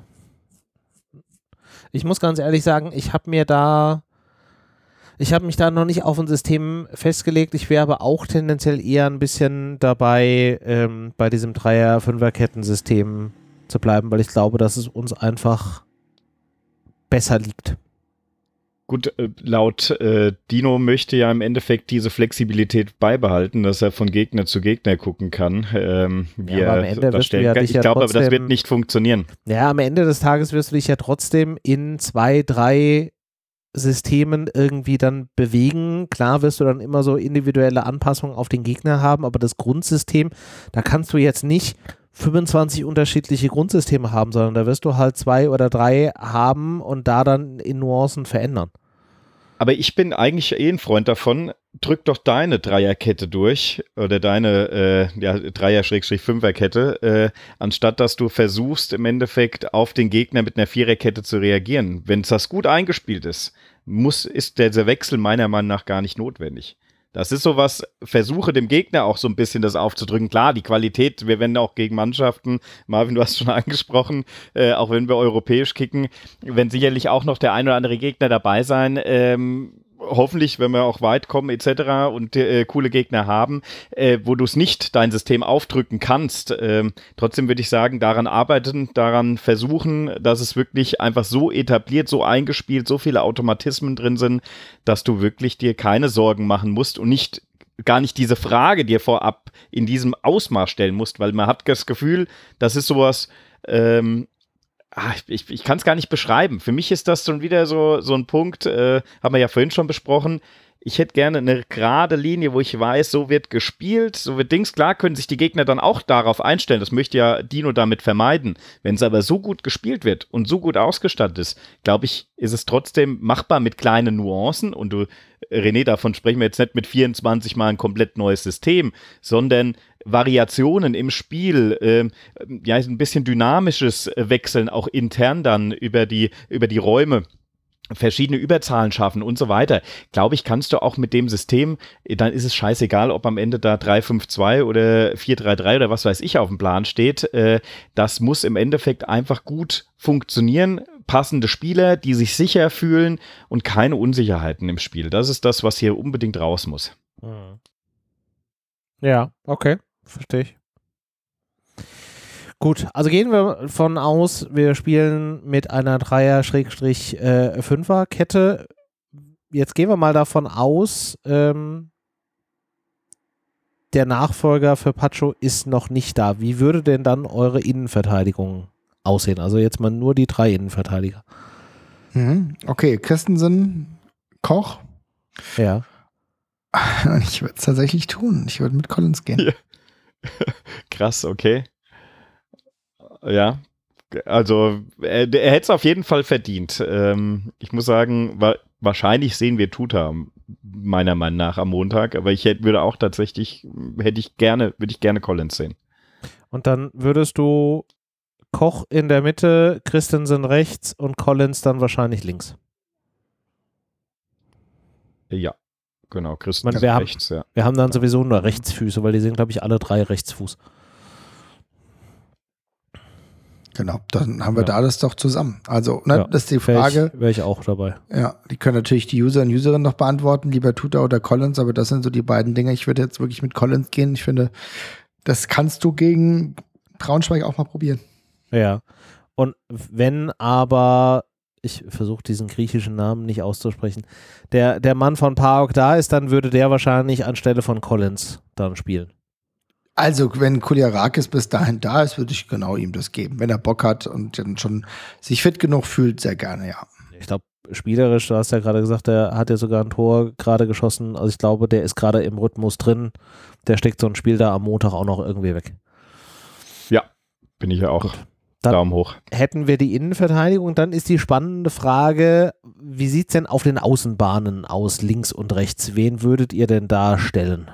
[SPEAKER 1] Ich muss ganz ehrlich sagen, ich habe mir da, ich habe mich da noch nicht auf ein System festgelegt. Ich wäre aber auch tendenziell eher ein bisschen dabei, ähm, bei diesem Dreier-Fünfer-Ketten-System zu bleiben, weil ich glaube, dass es uns einfach besser liegt.
[SPEAKER 3] Gut, äh, laut äh, Dino möchte ja im Endeffekt diese Flexibilität beibehalten, dass er von Gegner zu Gegner gucken kann. Ähm, wie
[SPEAKER 1] ja, aber am Ende wirst du ja
[SPEAKER 3] ich
[SPEAKER 1] ja
[SPEAKER 3] glaube,
[SPEAKER 1] trotzdem,
[SPEAKER 3] aber das wird nicht funktionieren.
[SPEAKER 1] Ja, am Ende des Tages wirst du dich ja trotzdem in zwei, drei Systemen irgendwie dann bewegen. Klar wirst du dann immer so individuelle Anpassungen auf den Gegner haben, aber das Grundsystem, da kannst du jetzt nicht fünfundzwanzig unterschiedliche Grundsysteme haben, sondern da wirst du halt zwei oder drei haben und da dann in Nuancen verändern.
[SPEAKER 3] Aber ich bin eigentlich eh ein Freund davon, drück doch deine Dreierkette durch oder deine äh, ja, Dreier-Fünferkette, äh, anstatt dass du versuchst, im Endeffekt auf den Gegner mit einer Viererkette zu reagieren. Wenn das gut eingespielt ist, muss, ist dieser Wechsel meiner Meinung nach gar nicht notwendig. Das ist sowas, versuche dem Gegner auch so ein bisschen das aufzudrücken. Klar, die Qualität, wir werden auch gegen Mannschaften, Marvin, du hast schon angesprochen, äh, auch wenn wir europäisch kicken, wenn sicherlich auch noch der ein oder andere Gegner dabei sein, ähm, hoffentlich, wenn wir auch weit kommen et cetera und äh, coole Gegner haben, äh, wo du es nicht dein System aufdrücken kannst. Ähm, trotzdem würde ich sagen, daran arbeiten, daran versuchen, dass es wirklich einfach so etabliert, so eingespielt, so viele Automatismen drin sind, dass du wirklich dir keine Sorgen machen musst und nicht gar nicht diese Frage dir vorab in diesem Ausmaß stellen musst, weil man hat das Gefühl, das ist sowas, ähm, Ich, ich kann es gar nicht beschreiben. Für mich ist das schon wieder so, so ein Punkt, äh, haben wir ja vorhin schon besprochen. Ich hätte gerne eine gerade Linie, wo ich weiß, so wird gespielt, so wird Dings. Klar können sich die Gegner dann auch darauf einstellen. Das möchte ja Dino damit vermeiden. Wenn es aber so gut gespielt wird und so gut ausgestattet ist, glaube ich, ist es trotzdem machbar mit kleinen Nuancen. Und du, René, davon sprechen wir jetzt nicht mit vierundzwanzig Mal ein komplett neues System, sondern Variationen im Spiel, äh, ja, ein bisschen dynamisches Wechseln, auch intern dann über die, über die Räume, verschiedene Überzahlen schaffen und so weiter. Glaube ich, kannst du auch mit dem System, dann ist es scheißegal, ob am Ende da drei fünf zwei oder vier drei drei oder was weiß ich auf dem Plan steht. Äh, das muss im Endeffekt einfach gut funktionieren. Passende Spieler, die sich sicher fühlen und keine Unsicherheiten im Spiel. Das ist das, was hier unbedingt raus muss.
[SPEAKER 1] Ja, okay. Verstehe ich. Gut, also gehen wir von aus, wir spielen mit einer Dreier-Fünfer-Kette. Jetzt gehen wir mal davon aus, ähm, der Nachfolger für Pacho ist noch nicht da. Wie würde denn dann eure Innenverteidigung aussehen? Also jetzt mal nur die drei Innenverteidiger.
[SPEAKER 2] Mhm. Okay, Christensen, Koch.
[SPEAKER 1] Ja.
[SPEAKER 2] Ich würde es tatsächlich tun. Ich würde mit Collins gehen.
[SPEAKER 3] Ja. Krass, okay. Ja, also er, er hätte es auf jeden Fall verdient. Ähm, ich muss sagen, wa wahrscheinlich sehen wir Tuta meiner Meinung nach am Montag, aber ich hätte, würde auch tatsächlich, hätte ich gerne, würde ich gerne Collins sehen.
[SPEAKER 1] Und dann würdest du Koch in der Mitte, Christensen rechts und Collins dann wahrscheinlich links.
[SPEAKER 3] Ja. Genau, Christensen
[SPEAKER 1] wir
[SPEAKER 3] rechts,
[SPEAKER 1] haben,
[SPEAKER 3] ja.
[SPEAKER 1] Wir haben dann sowieso nur Rechtsfüße, weil die sind, glaube ich, alle drei Rechtsfuß.
[SPEAKER 2] Genau, dann haben wir
[SPEAKER 1] ja.
[SPEAKER 2] da das doch zusammen. Also, ne,
[SPEAKER 1] ja,
[SPEAKER 2] das ist die Frage.
[SPEAKER 1] Wäre ich, wär ich auch dabei.
[SPEAKER 2] Ja, die können natürlich die User und Userinnen noch beantworten, lieber Tuta oder Collins, aber das sind so die beiden Dinge. Ich würde jetzt wirklich mit Collins gehen. Ich finde, das kannst du gegen Braunschweig auch mal probieren.
[SPEAKER 1] Ja, und wenn aber ich versuche diesen griechischen Namen nicht auszusprechen, der, der Mann von PAOK da ist, dann würde der wahrscheinlich anstelle von Collins dann spielen.
[SPEAKER 2] Also, wenn Koliarakis bis dahin da ist, würde ich genau ihm das geben. Wenn er Bock hat und dann schon sich fit genug fühlt, sehr gerne, ja.
[SPEAKER 1] Ich glaube, spielerisch, du hast ja gerade gesagt, der hat ja sogar ein Tor gerade geschossen. Also ich glaube, der ist gerade im Rhythmus drin. Der steckt so ein Spiel da am Montag auch noch irgendwie weg.
[SPEAKER 3] Ja, bin ich ja auch. Gut.
[SPEAKER 1] Dann
[SPEAKER 3] Daumen hoch.
[SPEAKER 1] Hätten wir die Innenverteidigung, dann ist die spannende Frage, wie sieht es denn auf den Außenbahnen aus, links und rechts? Wen würdet ihr denn da stellen?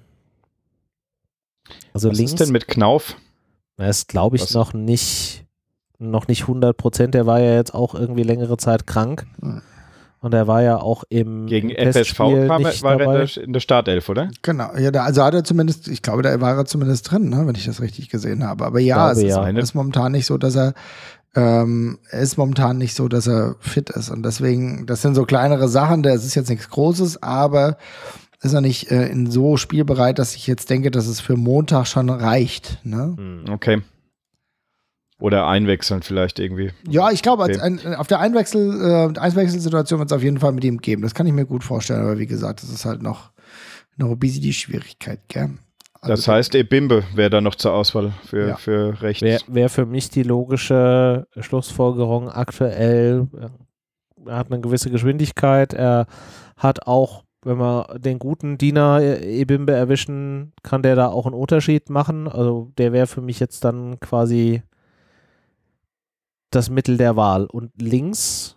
[SPEAKER 1] Also
[SPEAKER 3] Was
[SPEAKER 1] links,
[SPEAKER 3] ist denn mit Knauf?
[SPEAKER 1] Das ist, glaube ich, Was? noch nicht noch nicht hundert Prozent. Der war ja jetzt auch irgendwie längere Zeit krank. Hm. Und er war ja auch im
[SPEAKER 3] Gegen F S V war, war er in der Startelf, oder?
[SPEAKER 2] Genau, ja, da, also hat er zumindest, ich glaube, da war er zumindest drin, ne, wenn ich das richtig gesehen habe. Aber ja, glaube, es ist, ja. ist momentan nicht so, dass er ähm, er ist momentan nicht so, dass er fit ist. Und deswegen, das sind so kleinere Sachen, das ist jetzt nichts Großes, aber ist er nicht äh, in so spielbereit, dass ich jetzt denke, dass es für Montag schon reicht. Ne?
[SPEAKER 3] Okay. Oder einwechseln vielleicht irgendwie.
[SPEAKER 2] Ja, ich glaube, okay. ein, auf der Einwechsel, äh, Einwechselsituation wird es auf jeden Fall mit ihm geben. Das kann ich mir gut vorstellen. Aber wie gesagt, das ist halt noch, noch ein bisschen die Schwierigkeit. Gell? Also
[SPEAKER 3] das heißt, Ebimbe wäre da noch zur Auswahl für, ja. für rechts.
[SPEAKER 1] Wäre wär für mich die logische Schlussfolgerung aktuell. er hat eine gewisse Geschwindigkeit, er hat auch, wenn wir den guten Diener Ebimbe erwischen, kann der da auch einen Unterschied machen. Also der wäre für mich jetzt dann quasi das Mittel der Wahl. Und links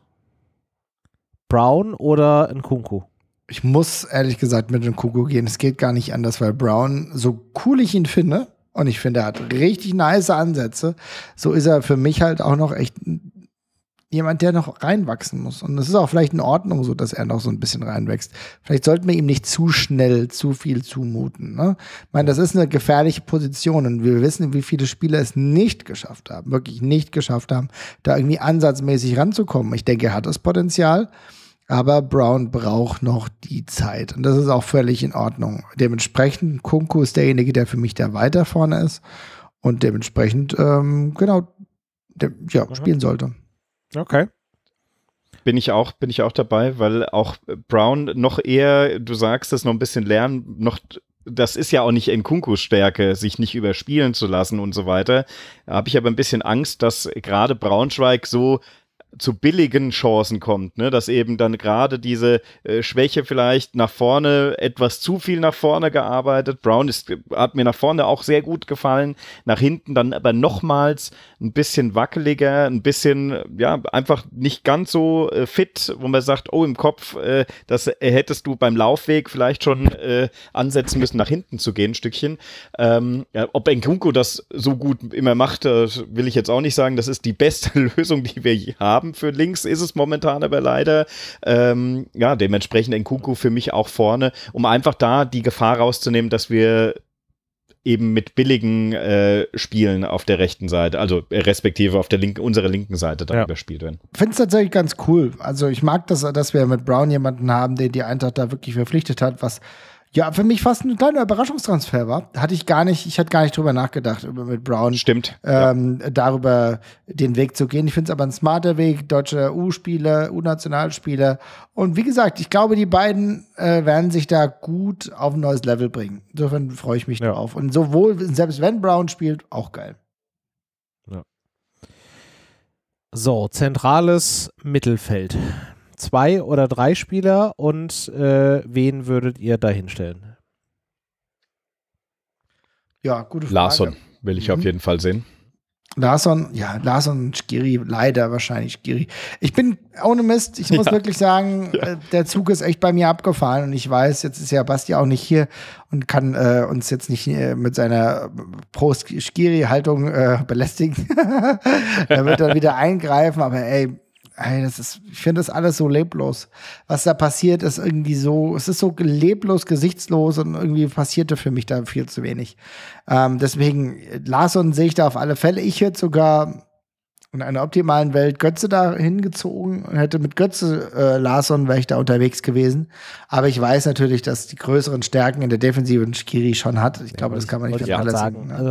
[SPEAKER 1] Brown oder Nkunku?
[SPEAKER 2] Ich muss ehrlich gesagt mit Nkunku gehen. Es geht gar nicht anders, weil Brown, so cool ich ihn finde, und ich finde, er hat richtig nice Ansätze, so ist er für mich halt auch noch echt jemand, der noch reinwachsen muss. Und es ist auch vielleicht in Ordnung so, dass er noch so ein bisschen reinwächst. Vielleicht sollten wir ihm nicht zu schnell zu viel zumuten. Ne? Ich meine, das ist eine gefährliche Position und wir wissen, wie viele Spieler es nicht geschafft haben, wirklich nicht geschafft haben, da irgendwie ansatzmäßig ranzukommen. Ich denke, er hat das Potenzial, aber Brown braucht noch die Zeit. Und das ist auch völlig in Ordnung. Dementsprechend, Nkunku ist derjenige, der für mich da weiter vorne ist und dementsprechend, ähm, genau, der, ja, spielen sollte.
[SPEAKER 1] Okay.
[SPEAKER 3] Bin ich auch, bin ich auch dabei, weil auch Brown noch eher, du sagst es, noch ein bisschen lernen, noch, das ist ja auch nicht Nkunkus Stärke, sich nicht überspielen zu lassen und so weiter. Da habe ich aber ein bisschen Angst, dass gerade Braunschweig so zu billigen Chancen kommt, ne? Dass eben dann gerade diese äh, Schwäche vielleicht nach vorne, etwas zu viel nach vorne gearbeitet. Brown ist, hat mir nach vorne auch sehr gut gefallen, nach hinten dann aber nochmals ein bisschen wackeliger, ein bisschen, ja, einfach nicht ganz so äh, fit, wo man sagt, oh, im Kopf, äh, das hättest du beim Laufweg vielleicht schon äh, ansetzen müssen, nach hinten zu gehen, ein Stückchen. Ähm, ja, ob Nkunku das so gut immer macht, äh, will ich jetzt auch nicht sagen. Das ist die beste Lösung, die wir je haben. Für links ist es momentan aber leider. Ähm, ja, dementsprechend Nkunku für mich auch vorne, um einfach da die Gefahr rauszunehmen, dass wir eben mit billigen äh, Spielen auf der rechten Seite, also respektive auf der linken, unserer linken Seite dann
[SPEAKER 1] ja.
[SPEAKER 3] überspielt werden.
[SPEAKER 2] Ich finde es tatsächlich ganz cool. Also ich mag das, dass wir mit Brown jemanden haben, der die Eintracht da wirklich verpflichtet hat, was ja für mich fast ein kleiner Überraschungstransfer war. Hatte ich gar nicht, ich hatte gar nicht drüber nachgedacht, über mit Brown
[SPEAKER 3] Stimmt,
[SPEAKER 2] ähm, ja. darüber den Weg zu gehen. Ich finde es aber ein smarter Weg, deutscher U-Spieler, U-Nationalspieler. Und wie gesagt, ich glaube, die beiden äh, werden sich da gut auf ein neues Level bringen. Insofern freue ich mich
[SPEAKER 1] ja.
[SPEAKER 2] drauf. Und sowohl, selbst wenn Brown spielt, auch geil.
[SPEAKER 1] Ja. So, zentrales Mittelfeld. Zwei oder drei Spieler und äh, wen würdet ihr da hinstellen?
[SPEAKER 2] Ja, gute Frage.
[SPEAKER 3] Larsson will ich mhm. auf jeden Fall sehen.
[SPEAKER 2] Larsson, ja, Larsson und Skiri, leider wahrscheinlich Skiri. Ich bin ohne Mist, ich muss ja. wirklich sagen, ja. äh, der Zug ist echt bei mir abgefahren und ich weiß, jetzt ist ja Basti auch nicht hier und kann äh, uns jetzt nicht äh, mit seiner Pro-Skiri-Haltung äh, belästigen. Er wird dann wieder eingreifen, aber ey, Ey, das ist, ich finde das alles so leblos. Was da passiert, ist irgendwie so, es ist so leblos, gesichtslos und irgendwie passierte für mich da viel zu wenig. Ähm, deswegen, Larsson sehe ich da auf alle Fälle. Ich hätte sogar in einer optimalen Welt Götze da hingezogen und hätte mit Götze äh, Larsson wäre ich da unterwegs gewesen. Aber ich weiß natürlich, dass die größeren Stärken in der Defensive Skiri schon hat. Ich glaube, ja, das kann man nicht vernachlässigen.
[SPEAKER 1] Ne? Also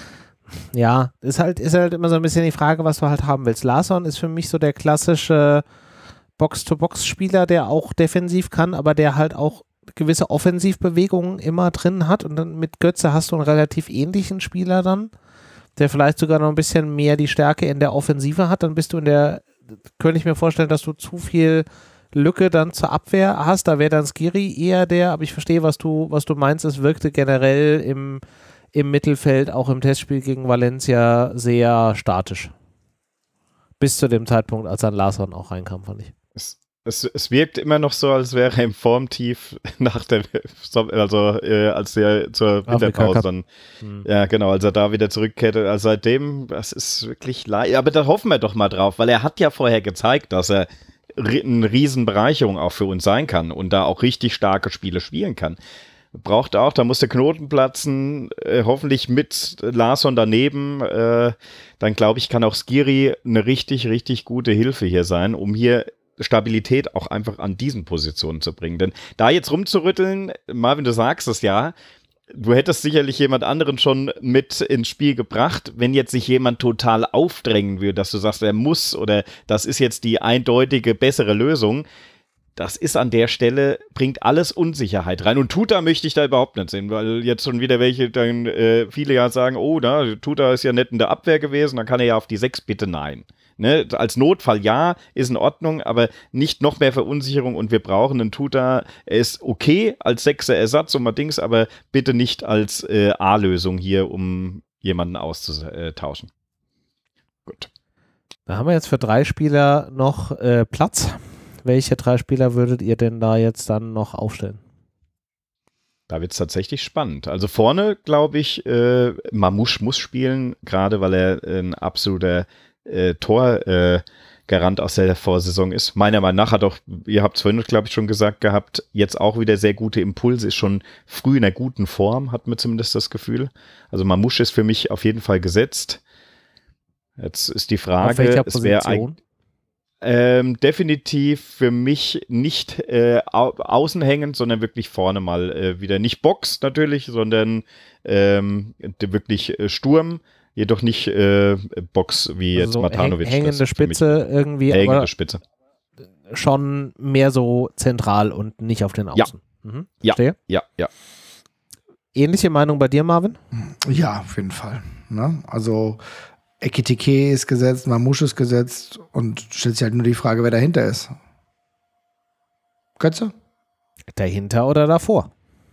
[SPEAKER 1] ja, ist halt, ist halt immer so ein bisschen die Frage, was du halt haben willst. Larsson ist für mich so der klassische Box-to-Box-Spieler, der auch defensiv kann, aber der halt auch gewisse Offensivbewegungen immer drin hat. Und dann mit Götze hast du einen relativ ähnlichen Spieler dann, der vielleicht sogar noch ein bisschen mehr die Stärke in der Offensive hat. Dann bist du in der, könnte ich mir vorstellen, dass du zu viel Lücke dann zur Abwehr hast. Da wäre dann Skiri eher der, aber ich verstehe, was du, was du meinst. Es wirkte generell im im Mittelfeld, auch im Testspiel gegen Valencia, sehr statisch. Bis zu dem Zeitpunkt, als dann Larsson auch reinkam, fand ich.
[SPEAKER 3] Es, es, es wirkt immer noch so, als wäre er im Formtief nach der, also äh, als er zur Winterpause dann, hm. ja genau, als er da wieder zurückkehrte. Also seitdem, das ist wirklich leid. Aber da hoffen wir doch mal drauf, weil er hat ja vorher gezeigt, dass er eine Riesenbereicherung auch für uns sein kann und da auch richtig starke Spiele spielen kann. Braucht auch, da muss der Knoten platzen, äh, hoffentlich mit Larsson daneben, äh, dann glaube ich, kann auch Skiri eine richtig, richtig gute Hilfe hier sein, um hier Stabilität auch einfach an diesen Positionen zu bringen. Denn da jetzt rumzurütteln, Marvin, du sagst es ja, du hättest sicherlich jemand anderen schon mit ins Spiel gebracht, wenn jetzt sich jemand total aufdrängen würde, dass du sagst, er muss oder das ist jetzt die eindeutige bessere Lösung. Das ist an der Stelle, bringt alles Unsicherheit rein. Und Tuta möchte ich da überhaupt nicht sehen, weil jetzt schon wieder welche dann äh, viele ja sagen, oh, na, Tuta ist ja nicht in der Abwehr gewesen, dann kann er ja auf die sechs, bitte nein. Ne? Als Notfall ja, ist in Ordnung, aber nicht noch mehr Verunsicherung und wir brauchen einen Tuta. Er ist okay als sechser Ersatz und mal Dings, aber bitte nicht als äh, A-Lösung hier, um jemanden auszutauschen. Gut.
[SPEAKER 1] Da haben wir jetzt für drei Spieler noch äh, Platz. Welche drei Spieler würdet ihr denn da jetzt dann noch aufstellen?
[SPEAKER 3] Da wird es tatsächlich spannend. Also vorne, glaube ich, äh, Mamouche muss spielen, gerade weil er ein absoluter äh, Torgarant äh, aus der Vorsaison ist. Meiner Meinung nach hat auch, ihr habt es vorhin, glaube ich, schon gesagt gehabt, jetzt auch wieder sehr gute Impulse, ist schon früh in einer guten Form, hat mir zumindest das Gefühl. Also Mamouche ist für mich auf jeden Fall gesetzt. Jetzt ist die Frage,
[SPEAKER 1] auf welcher
[SPEAKER 3] es wäre
[SPEAKER 1] Position?
[SPEAKER 3] Ähm, definitiv für mich nicht äh, au außen hängend, sondern wirklich vorne mal äh, wieder. Nicht Box natürlich, sondern ähm, wirklich äh, Sturm, jedoch nicht äh, Box wie jetzt
[SPEAKER 1] also
[SPEAKER 3] Matanovic.
[SPEAKER 1] Häng hängende Spitze irgendwie,
[SPEAKER 3] hängende
[SPEAKER 1] aber
[SPEAKER 3] Spitze.
[SPEAKER 1] schon mehr so zentral und nicht auf den Außen.
[SPEAKER 3] Ja,
[SPEAKER 1] mhm.
[SPEAKER 3] ja,
[SPEAKER 1] Verstehe.
[SPEAKER 3] ja, ja.
[SPEAKER 1] Ähnliche Meinung bei dir, Marvin?
[SPEAKER 2] Ja, auf jeden Fall. Ne? Also Ekitike ist gesetzt, Mamouche ist gesetzt und stellt sich halt nur die Frage, wer dahinter ist. Götze?
[SPEAKER 1] Dahinter oder davor?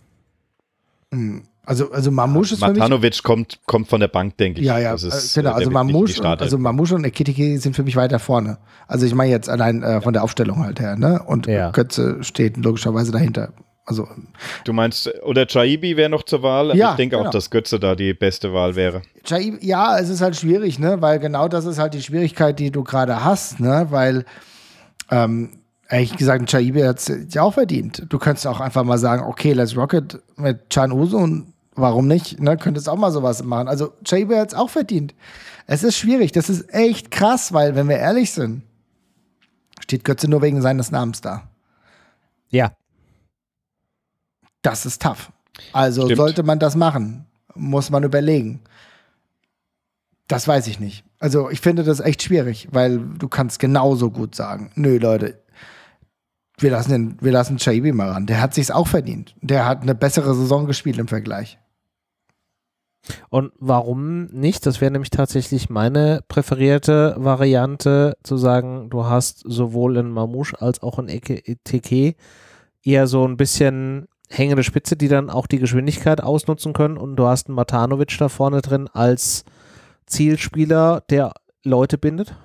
[SPEAKER 2] Also, also Mamouche ist für mich...
[SPEAKER 3] Matanovic kommt, kommt von der Bank, denke ich.
[SPEAKER 2] Ja, ja,
[SPEAKER 3] das ist,
[SPEAKER 2] genau.
[SPEAKER 3] äh,
[SPEAKER 2] Also Mamouche, und, also Mamouche und Ekitike sind für mich weiter vorne. Also ich meine jetzt allein äh, von der Aufstellung halt her, ne? Und
[SPEAKER 1] ja.
[SPEAKER 2] Götze steht logischerweise dahinter. Also,
[SPEAKER 3] du meinst, oder Chaibi wäre noch zur Wahl, aber
[SPEAKER 2] ja,
[SPEAKER 3] ich denke
[SPEAKER 2] genau.
[SPEAKER 3] auch, dass Götze da die beste Wahl wäre.
[SPEAKER 2] Chaibi, ja, es ist halt schwierig, ne? Weil genau das ist halt die Schwierigkeit, die du gerade hast, ne? Weil, ähm, ehrlich gesagt, Chaibi hat es ja auch verdient. Du könntest auch einfach mal sagen, okay, let's rock it mit Can Uso und warum nicht, ne? Könntest auch mal sowas machen. Also Chaibi hat es auch verdient. Es ist schwierig, das ist echt krass, weil, wenn wir ehrlich sind, steht Götze nur wegen seines Namens da.
[SPEAKER 1] Ja.
[SPEAKER 2] Das ist tough. Also
[SPEAKER 3] Stimmt.
[SPEAKER 2] sollte man das machen, muss man überlegen. Das weiß ich nicht. Also ich finde das echt schwierig, weil du kannst genauso gut sagen, nö Leute, wir lassen den, wir lassen Chaibi mal ran. Der hat sich's auch verdient. Der hat eine bessere Saison gespielt im Vergleich.
[SPEAKER 1] Und warum nicht? Das wäre nämlich tatsächlich meine präferierte Variante, zu sagen, du hast sowohl in Mamouche als auch in Ekitike eher so ein bisschen hängende Spitze, die dann auch die Geschwindigkeit ausnutzen können, und du hast einen Matanovic da vorne drin als Zielspieler, der Leute bindet.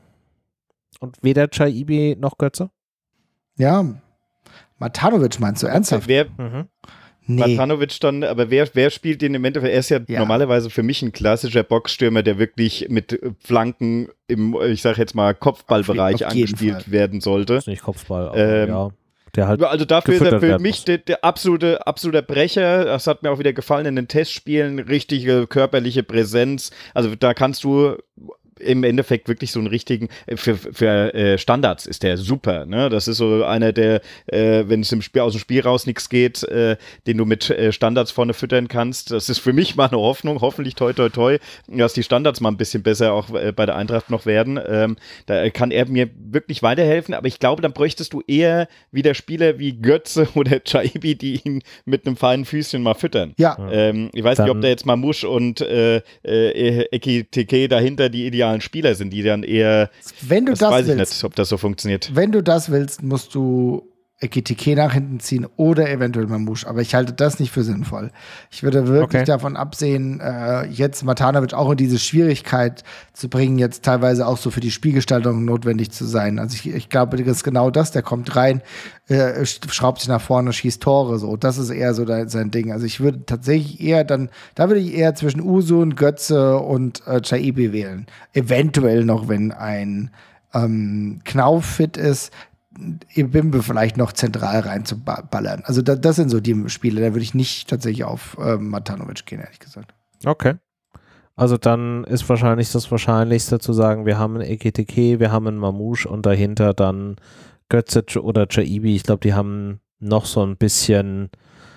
[SPEAKER 1] Und weder Chaibi noch Götze.
[SPEAKER 2] Ja, Matanovic meinst du ernsthaft?
[SPEAKER 3] Wer,
[SPEAKER 1] Mhm.
[SPEAKER 2] Nee.
[SPEAKER 3] Matanovic dann, aber wer, wer spielt den im Endeffekt? Er ist ja,
[SPEAKER 2] Ja.
[SPEAKER 3] normalerweise für mich ein klassischer Boxstürmer, der wirklich mit Flanken im, ich sag jetzt mal, Kopfballbereich
[SPEAKER 2] Auf jeden
[SPEAKER 3] angespielt
[SPEAKER 2] Fall.
[SPEAKER 3] werden sollte.
[SPEAKER 1] Das ist nicht Kopfball, aber
[SPEAKER 3] Ähm,
[SPEAKER 1] ja. Der halt
[SPEAKER 3] Also dafür ist er
[SPEAKER 1] gefüttert
[SPEAKER 3] für
[SPEAKER 1] werden
[SPEAKER 3] mich
[SPEAKER 1] muss.
[SPEAKER 3] der, der absolute, absolute Brecher. Das hat mir auch wieder gefallen in den Testspielen. Richtige körperliche Präsenz. Also da kannst du im Endeffekt wirklich so einen richtigen, für, für äh, Standards ist der super, ne? Das ist so einer, der, äh, wenn es im Spiel, aus dem Spiel raus nichts geht, äh, den du mit äh, Standards vorne füttern kannst. Das ist für mich mal eine Hoffnung, hoffentlich toi toi toi, dass die Standards mal ein bisschen besser auch äh, bei der Eintracht noch werden. Ähm, da kann er mir wirklich weiterhelfen, aber ich glaube, dann bräuchtest du eher wieder Spieler wie Götze oder Chaibi, die ihn mit einem feinen Füßchen mal füttern.
[SPEAKER 2] Ja,
[SPEAKER 3] Ähm, ich weiß
[SPEAKER 1] Dann-
[SPEAKER 3] nicht, ob da jetzt Mamouche und äh, äh, Ekitike dahinter die idealen Spieler sind, die dann eher,
[SPEAKER 2] wenn du
[SPEAKER 3] das,
[SPEAKER 2] das,
[SPEAKER 3] weiß ich
[SPEAKER 2] willst,
[SPEAKER 3] nicht, ob das so funktioniert.
[SPEAKER 2] wenn du das willst, musst du Ekitike nach hinten ziehen oder eventuell Mamouche. Aber ich halte das nicht für sinnvoll. Ich würde wirklich
[SPEAKER 1] Okay.
[SPEAKER 2] davon absehen, äh, jetzt Matanovic auch in diese Schwierigkeit zu bringen, jetzt teilweise auch so für die Spielgestaltung notwendig zu sein. Also ich, ich glaube, das ist genau das. Der kommt rein, äh, schraubt sich nach vorne, schießt Tore. So, das ist eher so da, sein Ding. Also ich würde tatsächlich eher dann, da würde ich eher zwischen Uso und Götze und äh, Chaibi wählen. Eventuell noch, wenn ein ähm, Knauf fit ist, Ibimbe vielleicht noch zentral reinzuballern. Also da, das sind so die Spiele, da würde ich nicht tatsächlich auf ähm, Matanovic gehen, ehrlich gesagt.
[SPEAKER 1] Okay. Also dann ist wahrscheinlich das Wahrscheinlichste zu sagen, wir haben einen Ekitike, wir haben einen Mamouche und dahinter dann Götze oder Chaibi. Ich glaube, die haben noch so ein bisschen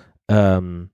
[SPEAKER 1] ähm,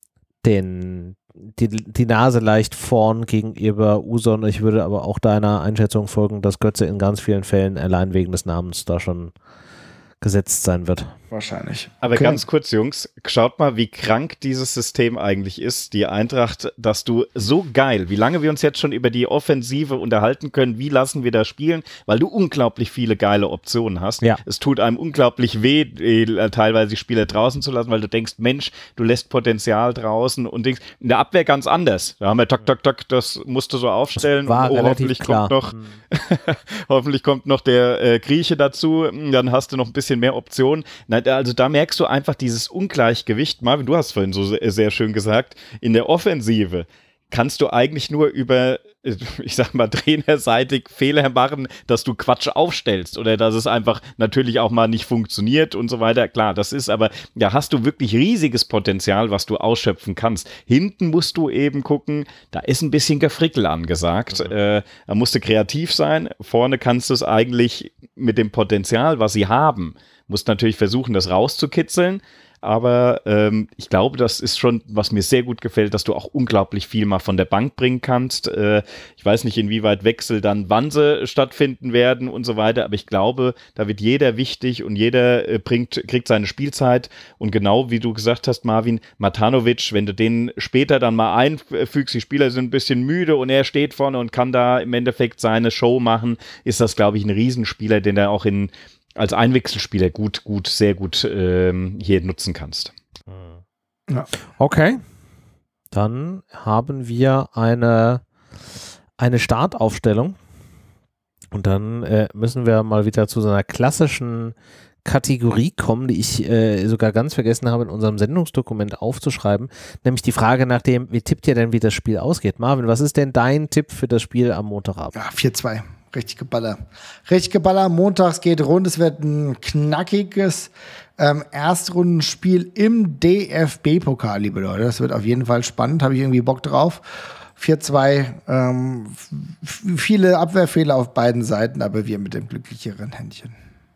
[SPEAKER 1] den, die, die Nase leicht vorn gegenüber Uson. Ich würde aber auch deiner Einschätzung folgen, dass Götze in ganz vielen Fällen allein wegen des Namens da schon gesetzt sein wird.
[SPEAKER 2] Wahrscheinlich.
[SPEAKER 3] Aber
[SPEAKER 2] okay.
[SPEAKER 3] ganz kurz, Jungs, schaut mal, wie krank dieses System eigentlich ist, die Eintracht, dass du so geil, wie lange wir uns jetzt schon über die Offensive unterhalten können, wie lassen wir da spielen, weil du unglaublich viele geile Optionen hast.
[SPEAKER 1] Ja.
[SPEAKER 3] Es tut einem unglaublich weh, äh, teilweise die Spieler draußen zu lassen, weil du denkst, Mensch, du lässt Potenzial draußen und denkst, in der Abwehr ganz anders. Da haben wir tak, tak, tak, das musst du so aufstellen.
[SPEAKER 1] War
[SPEAKER 3] oh,
[SPEAKER 1] relativ
[SPEAKER 3] hoffentlich
[SPEAKER 1] klar.
[SPEAKER 3] kommt noch, hoffentlich kommt noch der äh, Grieche dazu, dann hast du noch ein bisschen mehr Optionen. Na, also da merkst du einfach dieses Ungleichgewicht. Marvin, du hast vorhin so sehr, sehr schön gesagt, in der Offensive kannst du eigentlich nur über, ich sag mal, trainerseitig Fehler machen, dass du Quatsch aufstellst oder dass es einfach natürlich auch mal nicht funktioniert und so weiter. Klar, das ist aber, ja, hast du wirklich riesiges Potenzial, was du ausschöpfen kannst. Hinten musst du eben gucken, da ist ein bisschen Gefrickel angesagt. Mhm. Äh, da musst du kreativ sein. Vorne kannst du es eigentlich mit dem Potenzial, was sie haben, musst natürlich versuchen, das rauszukitzeln, aber ähm, ich glaube, das ist schon, was mir sehr gut gefällt, dass du auch unglaublich viel mal von der Bank bringen kannst. Äh, ich weiß nicht, inwieweit Wechsel dann wann sie stattfinden werden und so weiter, aber ich glaube, da wird jeder wichtig und jeder äh, bringt, kriegt seine Spielzeit und genau wie du gesagt hast, Marvin, Matanovic, wenn du den später dann mal einfügst, die Spieler sind ein bisschen müde und er steht vorne und kann da im Endeffekt seine Show machen, ist das, glaube ich, ein Riesenspieler, den er auch in als Einwechselspieler gut, gut, sehr gut ähm, hier nutzen kannst.
[SPEAKER 1] Ja. Okay. Dann haben wir eine, eine Startaufstellung und dann äh, müssen wir mal wieder zu so einer klassischen Kategorie kommen, die ich äh, sogar ganz vergessen habe in unserem Sendungsdokument aufzuschreiben, nämlich die Frage nach dem, wie tippt ihr denn, wie das Spiel ausgeht? Marvin, was ist denn dein Tipp für das Spiel am Montagabend?
[SPEAKER 2] Ja, vier zwei. Richtig Geballer. Richtig Geballer. Montags geht rund. Es wird ein knackiges ähm, Erstrundenspiel im D F B-Pokal, liebe Leute. Das wird auf jeden Fall spannend. Habe ich irgendwie Bock drauf. vier zwei. Ähm, f- viele Abwehrfehler auf beiden Seiten, aber wir mit dem glücklicheren Händchen.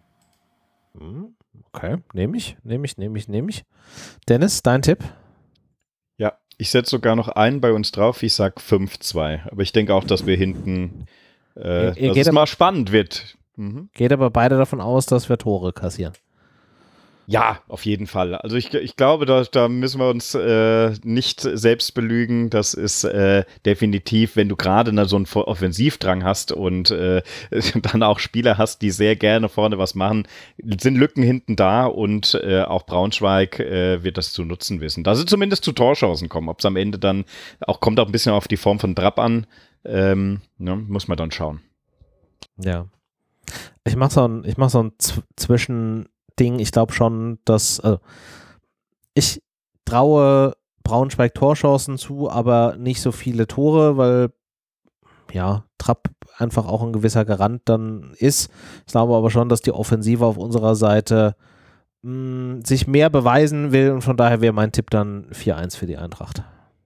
[SPEAKER 1] Okay, nehme ich, nehme ich, nehme ich, nehme ich. Dennis, dein Tipp?
[SPEAKER 3] Ja, ich setze sogar noch einen bei uns drauf. Ich sag fünf zwei. Aber ich denke auch, dass wir hinten Äh,
[SPEAKER 1] ihr, ihr
[SPEAKER 3] dass es mal spannend wird. Mhm.
[SPEAKER 1] Geht aber beide davon aus, dass wir Tore kassieren.
[SPEAKER 3] Ja, auf jeden Fall. Also ich, ich glaube, da, da müssen wir uns äh, nicht selbst belügen. Das ist äh, definitiv, wenn du gerade so einen Offensivdrang hast und äh, dann auch Spieler hast, die sehr gerne vorne was machen, sind Lücken hinten da und äh, auch Braunschweig äh, wird das zu nutzen wissen. Da sie zumindest zu Torchancen kommen. Ob es am Ende dann auch, kommt auch ein bisschen auf die Form von Trapp an. Ähm, ne, muss man dann schauen.
[SPEAKER 1] Ja. Ich mache so ein, ich mach so ein Z- Zwischending. Ich glaube schon, dass also ich traue Braunschweig Torchancen zu, aber nicht so viele Tore, weil ja, Trapp einfach auch ein gewisser Garant dann ist. Ich glaube aber schon, dass die Offensive auf unserer Seite mh, sich mehr beweisen will und von daher wäre mein Tipp dann vier eins für die Eintracht.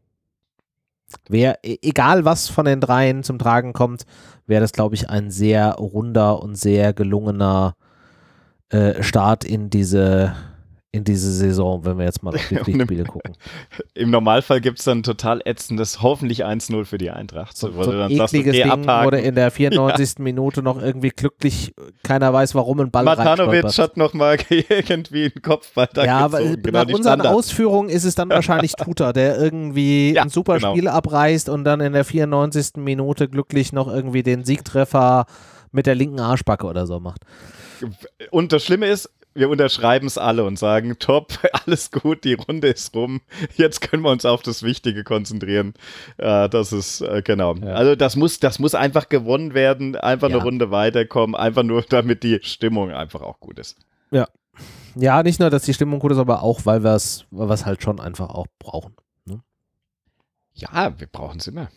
[SPEAKER 1] Wär, egal was von den dreien zum Tragen kommt, wäre das, glaube ich, ein sehr runder und sehr gelungener äh, Start in diese, in diese Saison, wenn wir jetzt mal auf die Pflichtspiele gucken.
[SPEAKER 3] Im Normalfall gibt es dann total ätzendes, hoffentlich eins null für die Eintracht.
[SPEAKER 1] So,
[SPEAKER 3] wo
[SPEAKER 1] so
[SPEAKER 3] du
[SPEAKER 1] ein
[SPEAKER 3] dann sagst,
[SPEAKER 1] ekliges
[SPEAKER 3] okay,
[SPEAKER 1] Ding
[SPEAKER 3] abhaken.
[SPEAKER 1] wurde in der vierundneunzigsten Ja. Minute noch irgendwie glücklich, keiner weiß warum, ein Ball
[SPEAKER 3] Matanovic hat noch mal irgendwie einen Kopfball da
[SPEAKER 1] Ja,
[SPEAKER 3] gezogen.
[SPEAKER 1] aber
[SPEAKER 3] Genau,
[SPEAKER 1] nach
[SPEAKER 3] die
[SPEAKER 1] unseren
[SPEAKER 3] Standards.
[SPEAKER 1] Ausführungen ist es dann wahrscheinlich Tuta, der irgendwie
[SPEAKER 3] Ja,
[SPEAKER 1] ein super
[SPEAKER 3] genau.
[SPEAKER 1] Spiel abreißt und dann in der vierundneunzigsten Minute glücklich noch irgendwie den Siegtreffer mit der linken Arschbacke oder so macht.
[SPEAKER 3] Und das Schlimme ist, wir unterschreiben es alle und sagen, top, alles gut, die Runde ist rum. Jetzt können wir uns auf das Wichtige konzentrieren. Äh, das ist, äh, genau.
[SPEAKER 1] Ja.
[SPEAKER 3] Also das muss, das muss einfach gewonnen werden, einfach
[SPEAKER 1] Ja.
[SPEAKER 3] eine Runde weiterkommen, einfach nur, damit die Stimmung einfach auch gut ist.
[SPEAKER 1] Ja. Ja, nicht nur, dass die Stimmung gut ist, aber auch, weil wir es weil wir es halt schon einfach auch brauchen. Ne?
[SPEAKER 3] Ja, wir brauchen es immer.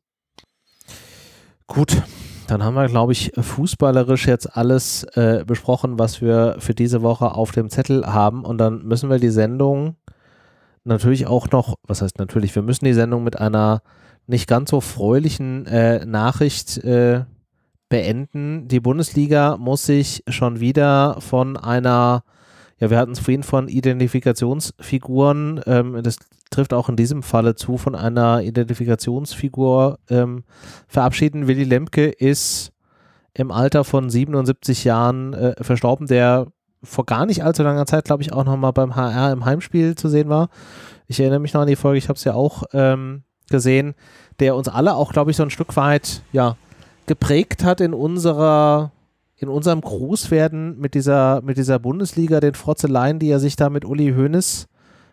[SPEAKER 1] Gut, dann haben wir, glaube ich, fußballerisch jetzt alles äh, besprochen, was wir für diese Woche auf dem Zettel haben. Und dann müssen wir die Sendung natürlich auch noch, was heißt natürlich, wir müssen die Sendung mit einer nicht ganz so fröhlichen äh, Nachricht äh, beenden. Die Bundesliga muss sich schon wieder von einer, ja, wir hatten es vorhin von Identifikationsfiguren, ähm, das trifft auch in diesem Falle zu, von einer Identifikationsfigur ähm, verabschieden. Willy Lemke ist im Alter von siebenundsiebzig Jahren äh, verstorben. Der vor gar nicht allzu langer Zeit, glaube ich, auch nochmal beim H R im Heimspiel zu sehen war. Ich erinnere mich noch an die Folge, ich habe es ja auch ähm, gesehen, der uns alle auch, glaube ich, so ein Stück weit, ja, geprägt hat in unserer, in unserem Großwerden mit dieser, mit dieser Bundesliga, den Frotzeleien, die er sich da mit Uli Hoeneß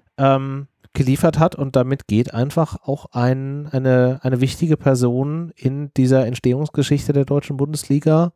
[SPEAKER 1] ähm, geliefert hat, und damit geht einfach auch ein, eine, eine wichtige Person in dieser Entstehungsgeschichte der deutschen Bundesliga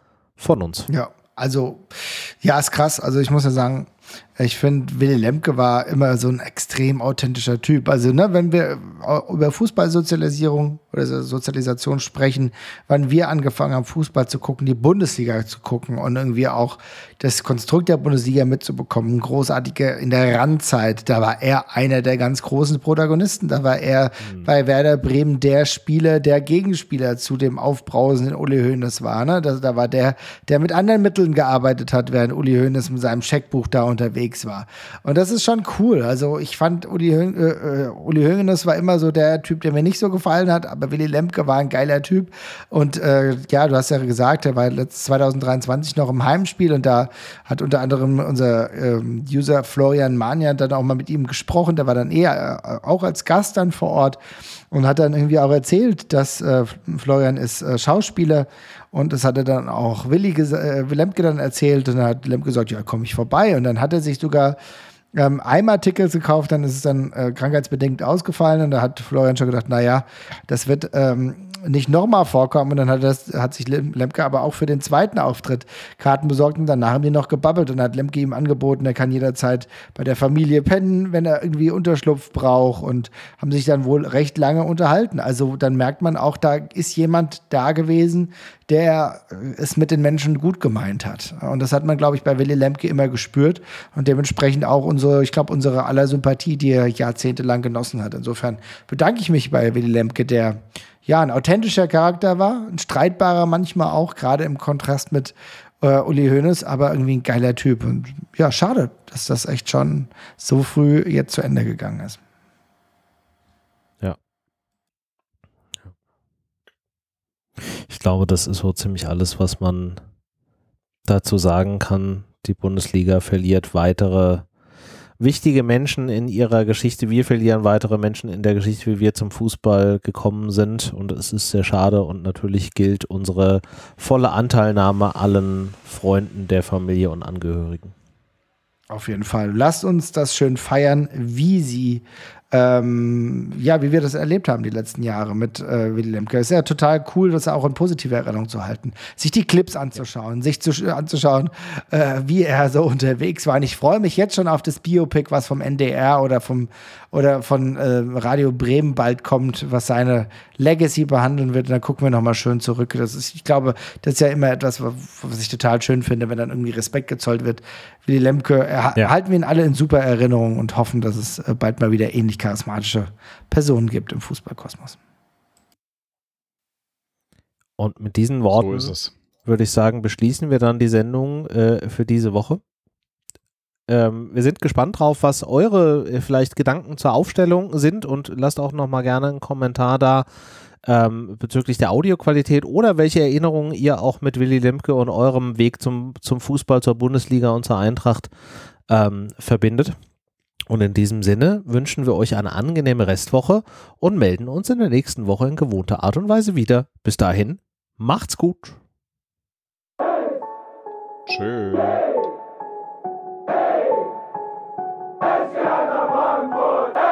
[SPEAKER 1] von uns.
[SPEAKER 2] Ja, also, ja, ist krass. Also ich muss ja sagen, ich finde, Willy Lemke war immer so ein extrem authentischer Typ. Also, ne, wenn wir über Fußballsozialisierung oder Sozialisation sprechen, wann wir angefangen haben, Fußball zu gucken, die Bundesliga zu gucken und irgendwie auch das Konstrukt der Bundesliga mitzubekommen, großartige in der Randzeit, da war er einer der ganz großen Protagonisten. Da war er mhm. bei Werder Bremen der Spieler, der Gegenspieler zu dem aufbrausenden Uli Hoeneß war. Ne? Da, da war der, der mit anderen Mitteln gearbeitet hat, während Uli Hoeneß mit seinem Scheckbuch da unterwegs war. Und das ist schon cool. Also ich fand, Uli, Hö äh, Uli Hoeneß war immer so der Typ, der mir nicht so gefallen hat, aber Willy Lemke war ein geiler Typ. Und äh, ja, du hast ja gesagt, er war letztes zwanzig dreiundzwanzig noch im Heimspiel, und da hat unter anderem unser ähm, User Florian Manian dann auch mal mit ihm gesprochen. Der war dann eher äh, auch als Gast dann vor Ort und hat dann irgendwie auch erzählt, dass äh, Florian ist äh, Schauspieler, und das hat er dann auch Willi äh, Lemke dann erzählt, und dann hat Lemke gesagt, ja, komm ich vorbei, und dann hat er sich sogar ähm, einmal Tickets gekauft, dann ist es dann äh, krankheitsbedingt ausgefallen, und da hat Florian schon gedacht, naja, das wird ähm, nicht nochmal vorkommen, und dann hat, das, hat sich Lemke aber auch für den zweiten Auftritt Karten besorgt, und danach haben die noch gebabbelt, und hat Lemke ihm angeboten, er kann jederzeit bei der Familie pennen, wenn er irgendwie Unterschlupf braucht, und haben sich dann wohl recht lange unterhalten. Also dann merkt man auch, da ist jemand da gewesen, der es mit den Menschen gut gemeint hat. Und das hat man, glaube ich, bei Willy Lemke immer gespürt, und dementsprechend auch unsere, ich glaube, unsere aller Sympathie, die er jahrzehntelang genossen hat. Insofern bedanke ich mich bei Willy Lemke, der ja ein authentischer Charakter war, ein streitbarer manchmal auch, gerade im Kontrast mit äh, Uli Hoeneß, aber irgendwie ein geiler Typ. Und ja, schade, dass das echt schon so früh jetzt zu Ende gegangen ist.
[SPEAKER 1] Ja. Ich glaube, das ist so ziemlich alles, was man dazu sagen kann. Die Bundesliga verliert weitere wichtige Menschen in ihrer Geschichte. Wir verlieren weitere Menschen in der Geschichte, wie wir zum Fußball gekommen sind. Und es ist sehr schade. Und natürlich gilt unsere volle Anteilnahme allen Freunden der Familie und Angehörigen.
[SPEAKER 2] Auf jeden Fall. Lasst uns das schön feiern, wie sie Ähm, ja, wie wir das erlebt haben die letzten Jahre mit äh, Willy Lemke. Es ist ja total cool, das auch in positive Erinnerung zu halten. Sich die Clips anzuschauen, sich zu, anzuschauen, äh, wie er so unterwegs war. Und ich freue mich jetzt schon auf das Biopic, was vom N D R oder vom oder von äh, Radio Bremen bald kommt, was seine Legacy behandeln wird. Und dann gucken wir nochmal schön zurück. Das ist, ich glaube, das ist ja immer etwas, was ich total schön finde, wenn dann irgendwie Respekt gezollt wird. Willy Lemke, er, ja. halten wir ihn alle in super Erinnerung und hoffen, dass es äh, bald mal wieder ähnlich charismatische Personen gibt im Fußballkosmos.
[SPEAKER 1] Und mit diesen Worten
[SPEAKER 3] so
[SPEAKER 1] würde ich sagen, beschließen wir dann die Sendung äh, für diese Woche. Ähm, wir sind gespannt drauf, was eure äh, vielleicht Gedanken zur Aufstellung sind, und lasst auch noch mal gerne einen Kommentar da ähm, bezüglich der Audioqualität oder welche Erinnerungen ihr auch mit Willy Lemke und eurem Weg zum, zum Fußball, zur Bundesliga und zur Eintracht ähm, verbindet. Und in diesem Sinne wünschen wir euch eine angenehme Restwoche und melden uns in der nächsten Woche in gewohnter Art und Weise wieder. Bis dahin, macht's gut.
[SPEAKER 3] Tschö.
[SPEAKER 4] Frankfurt!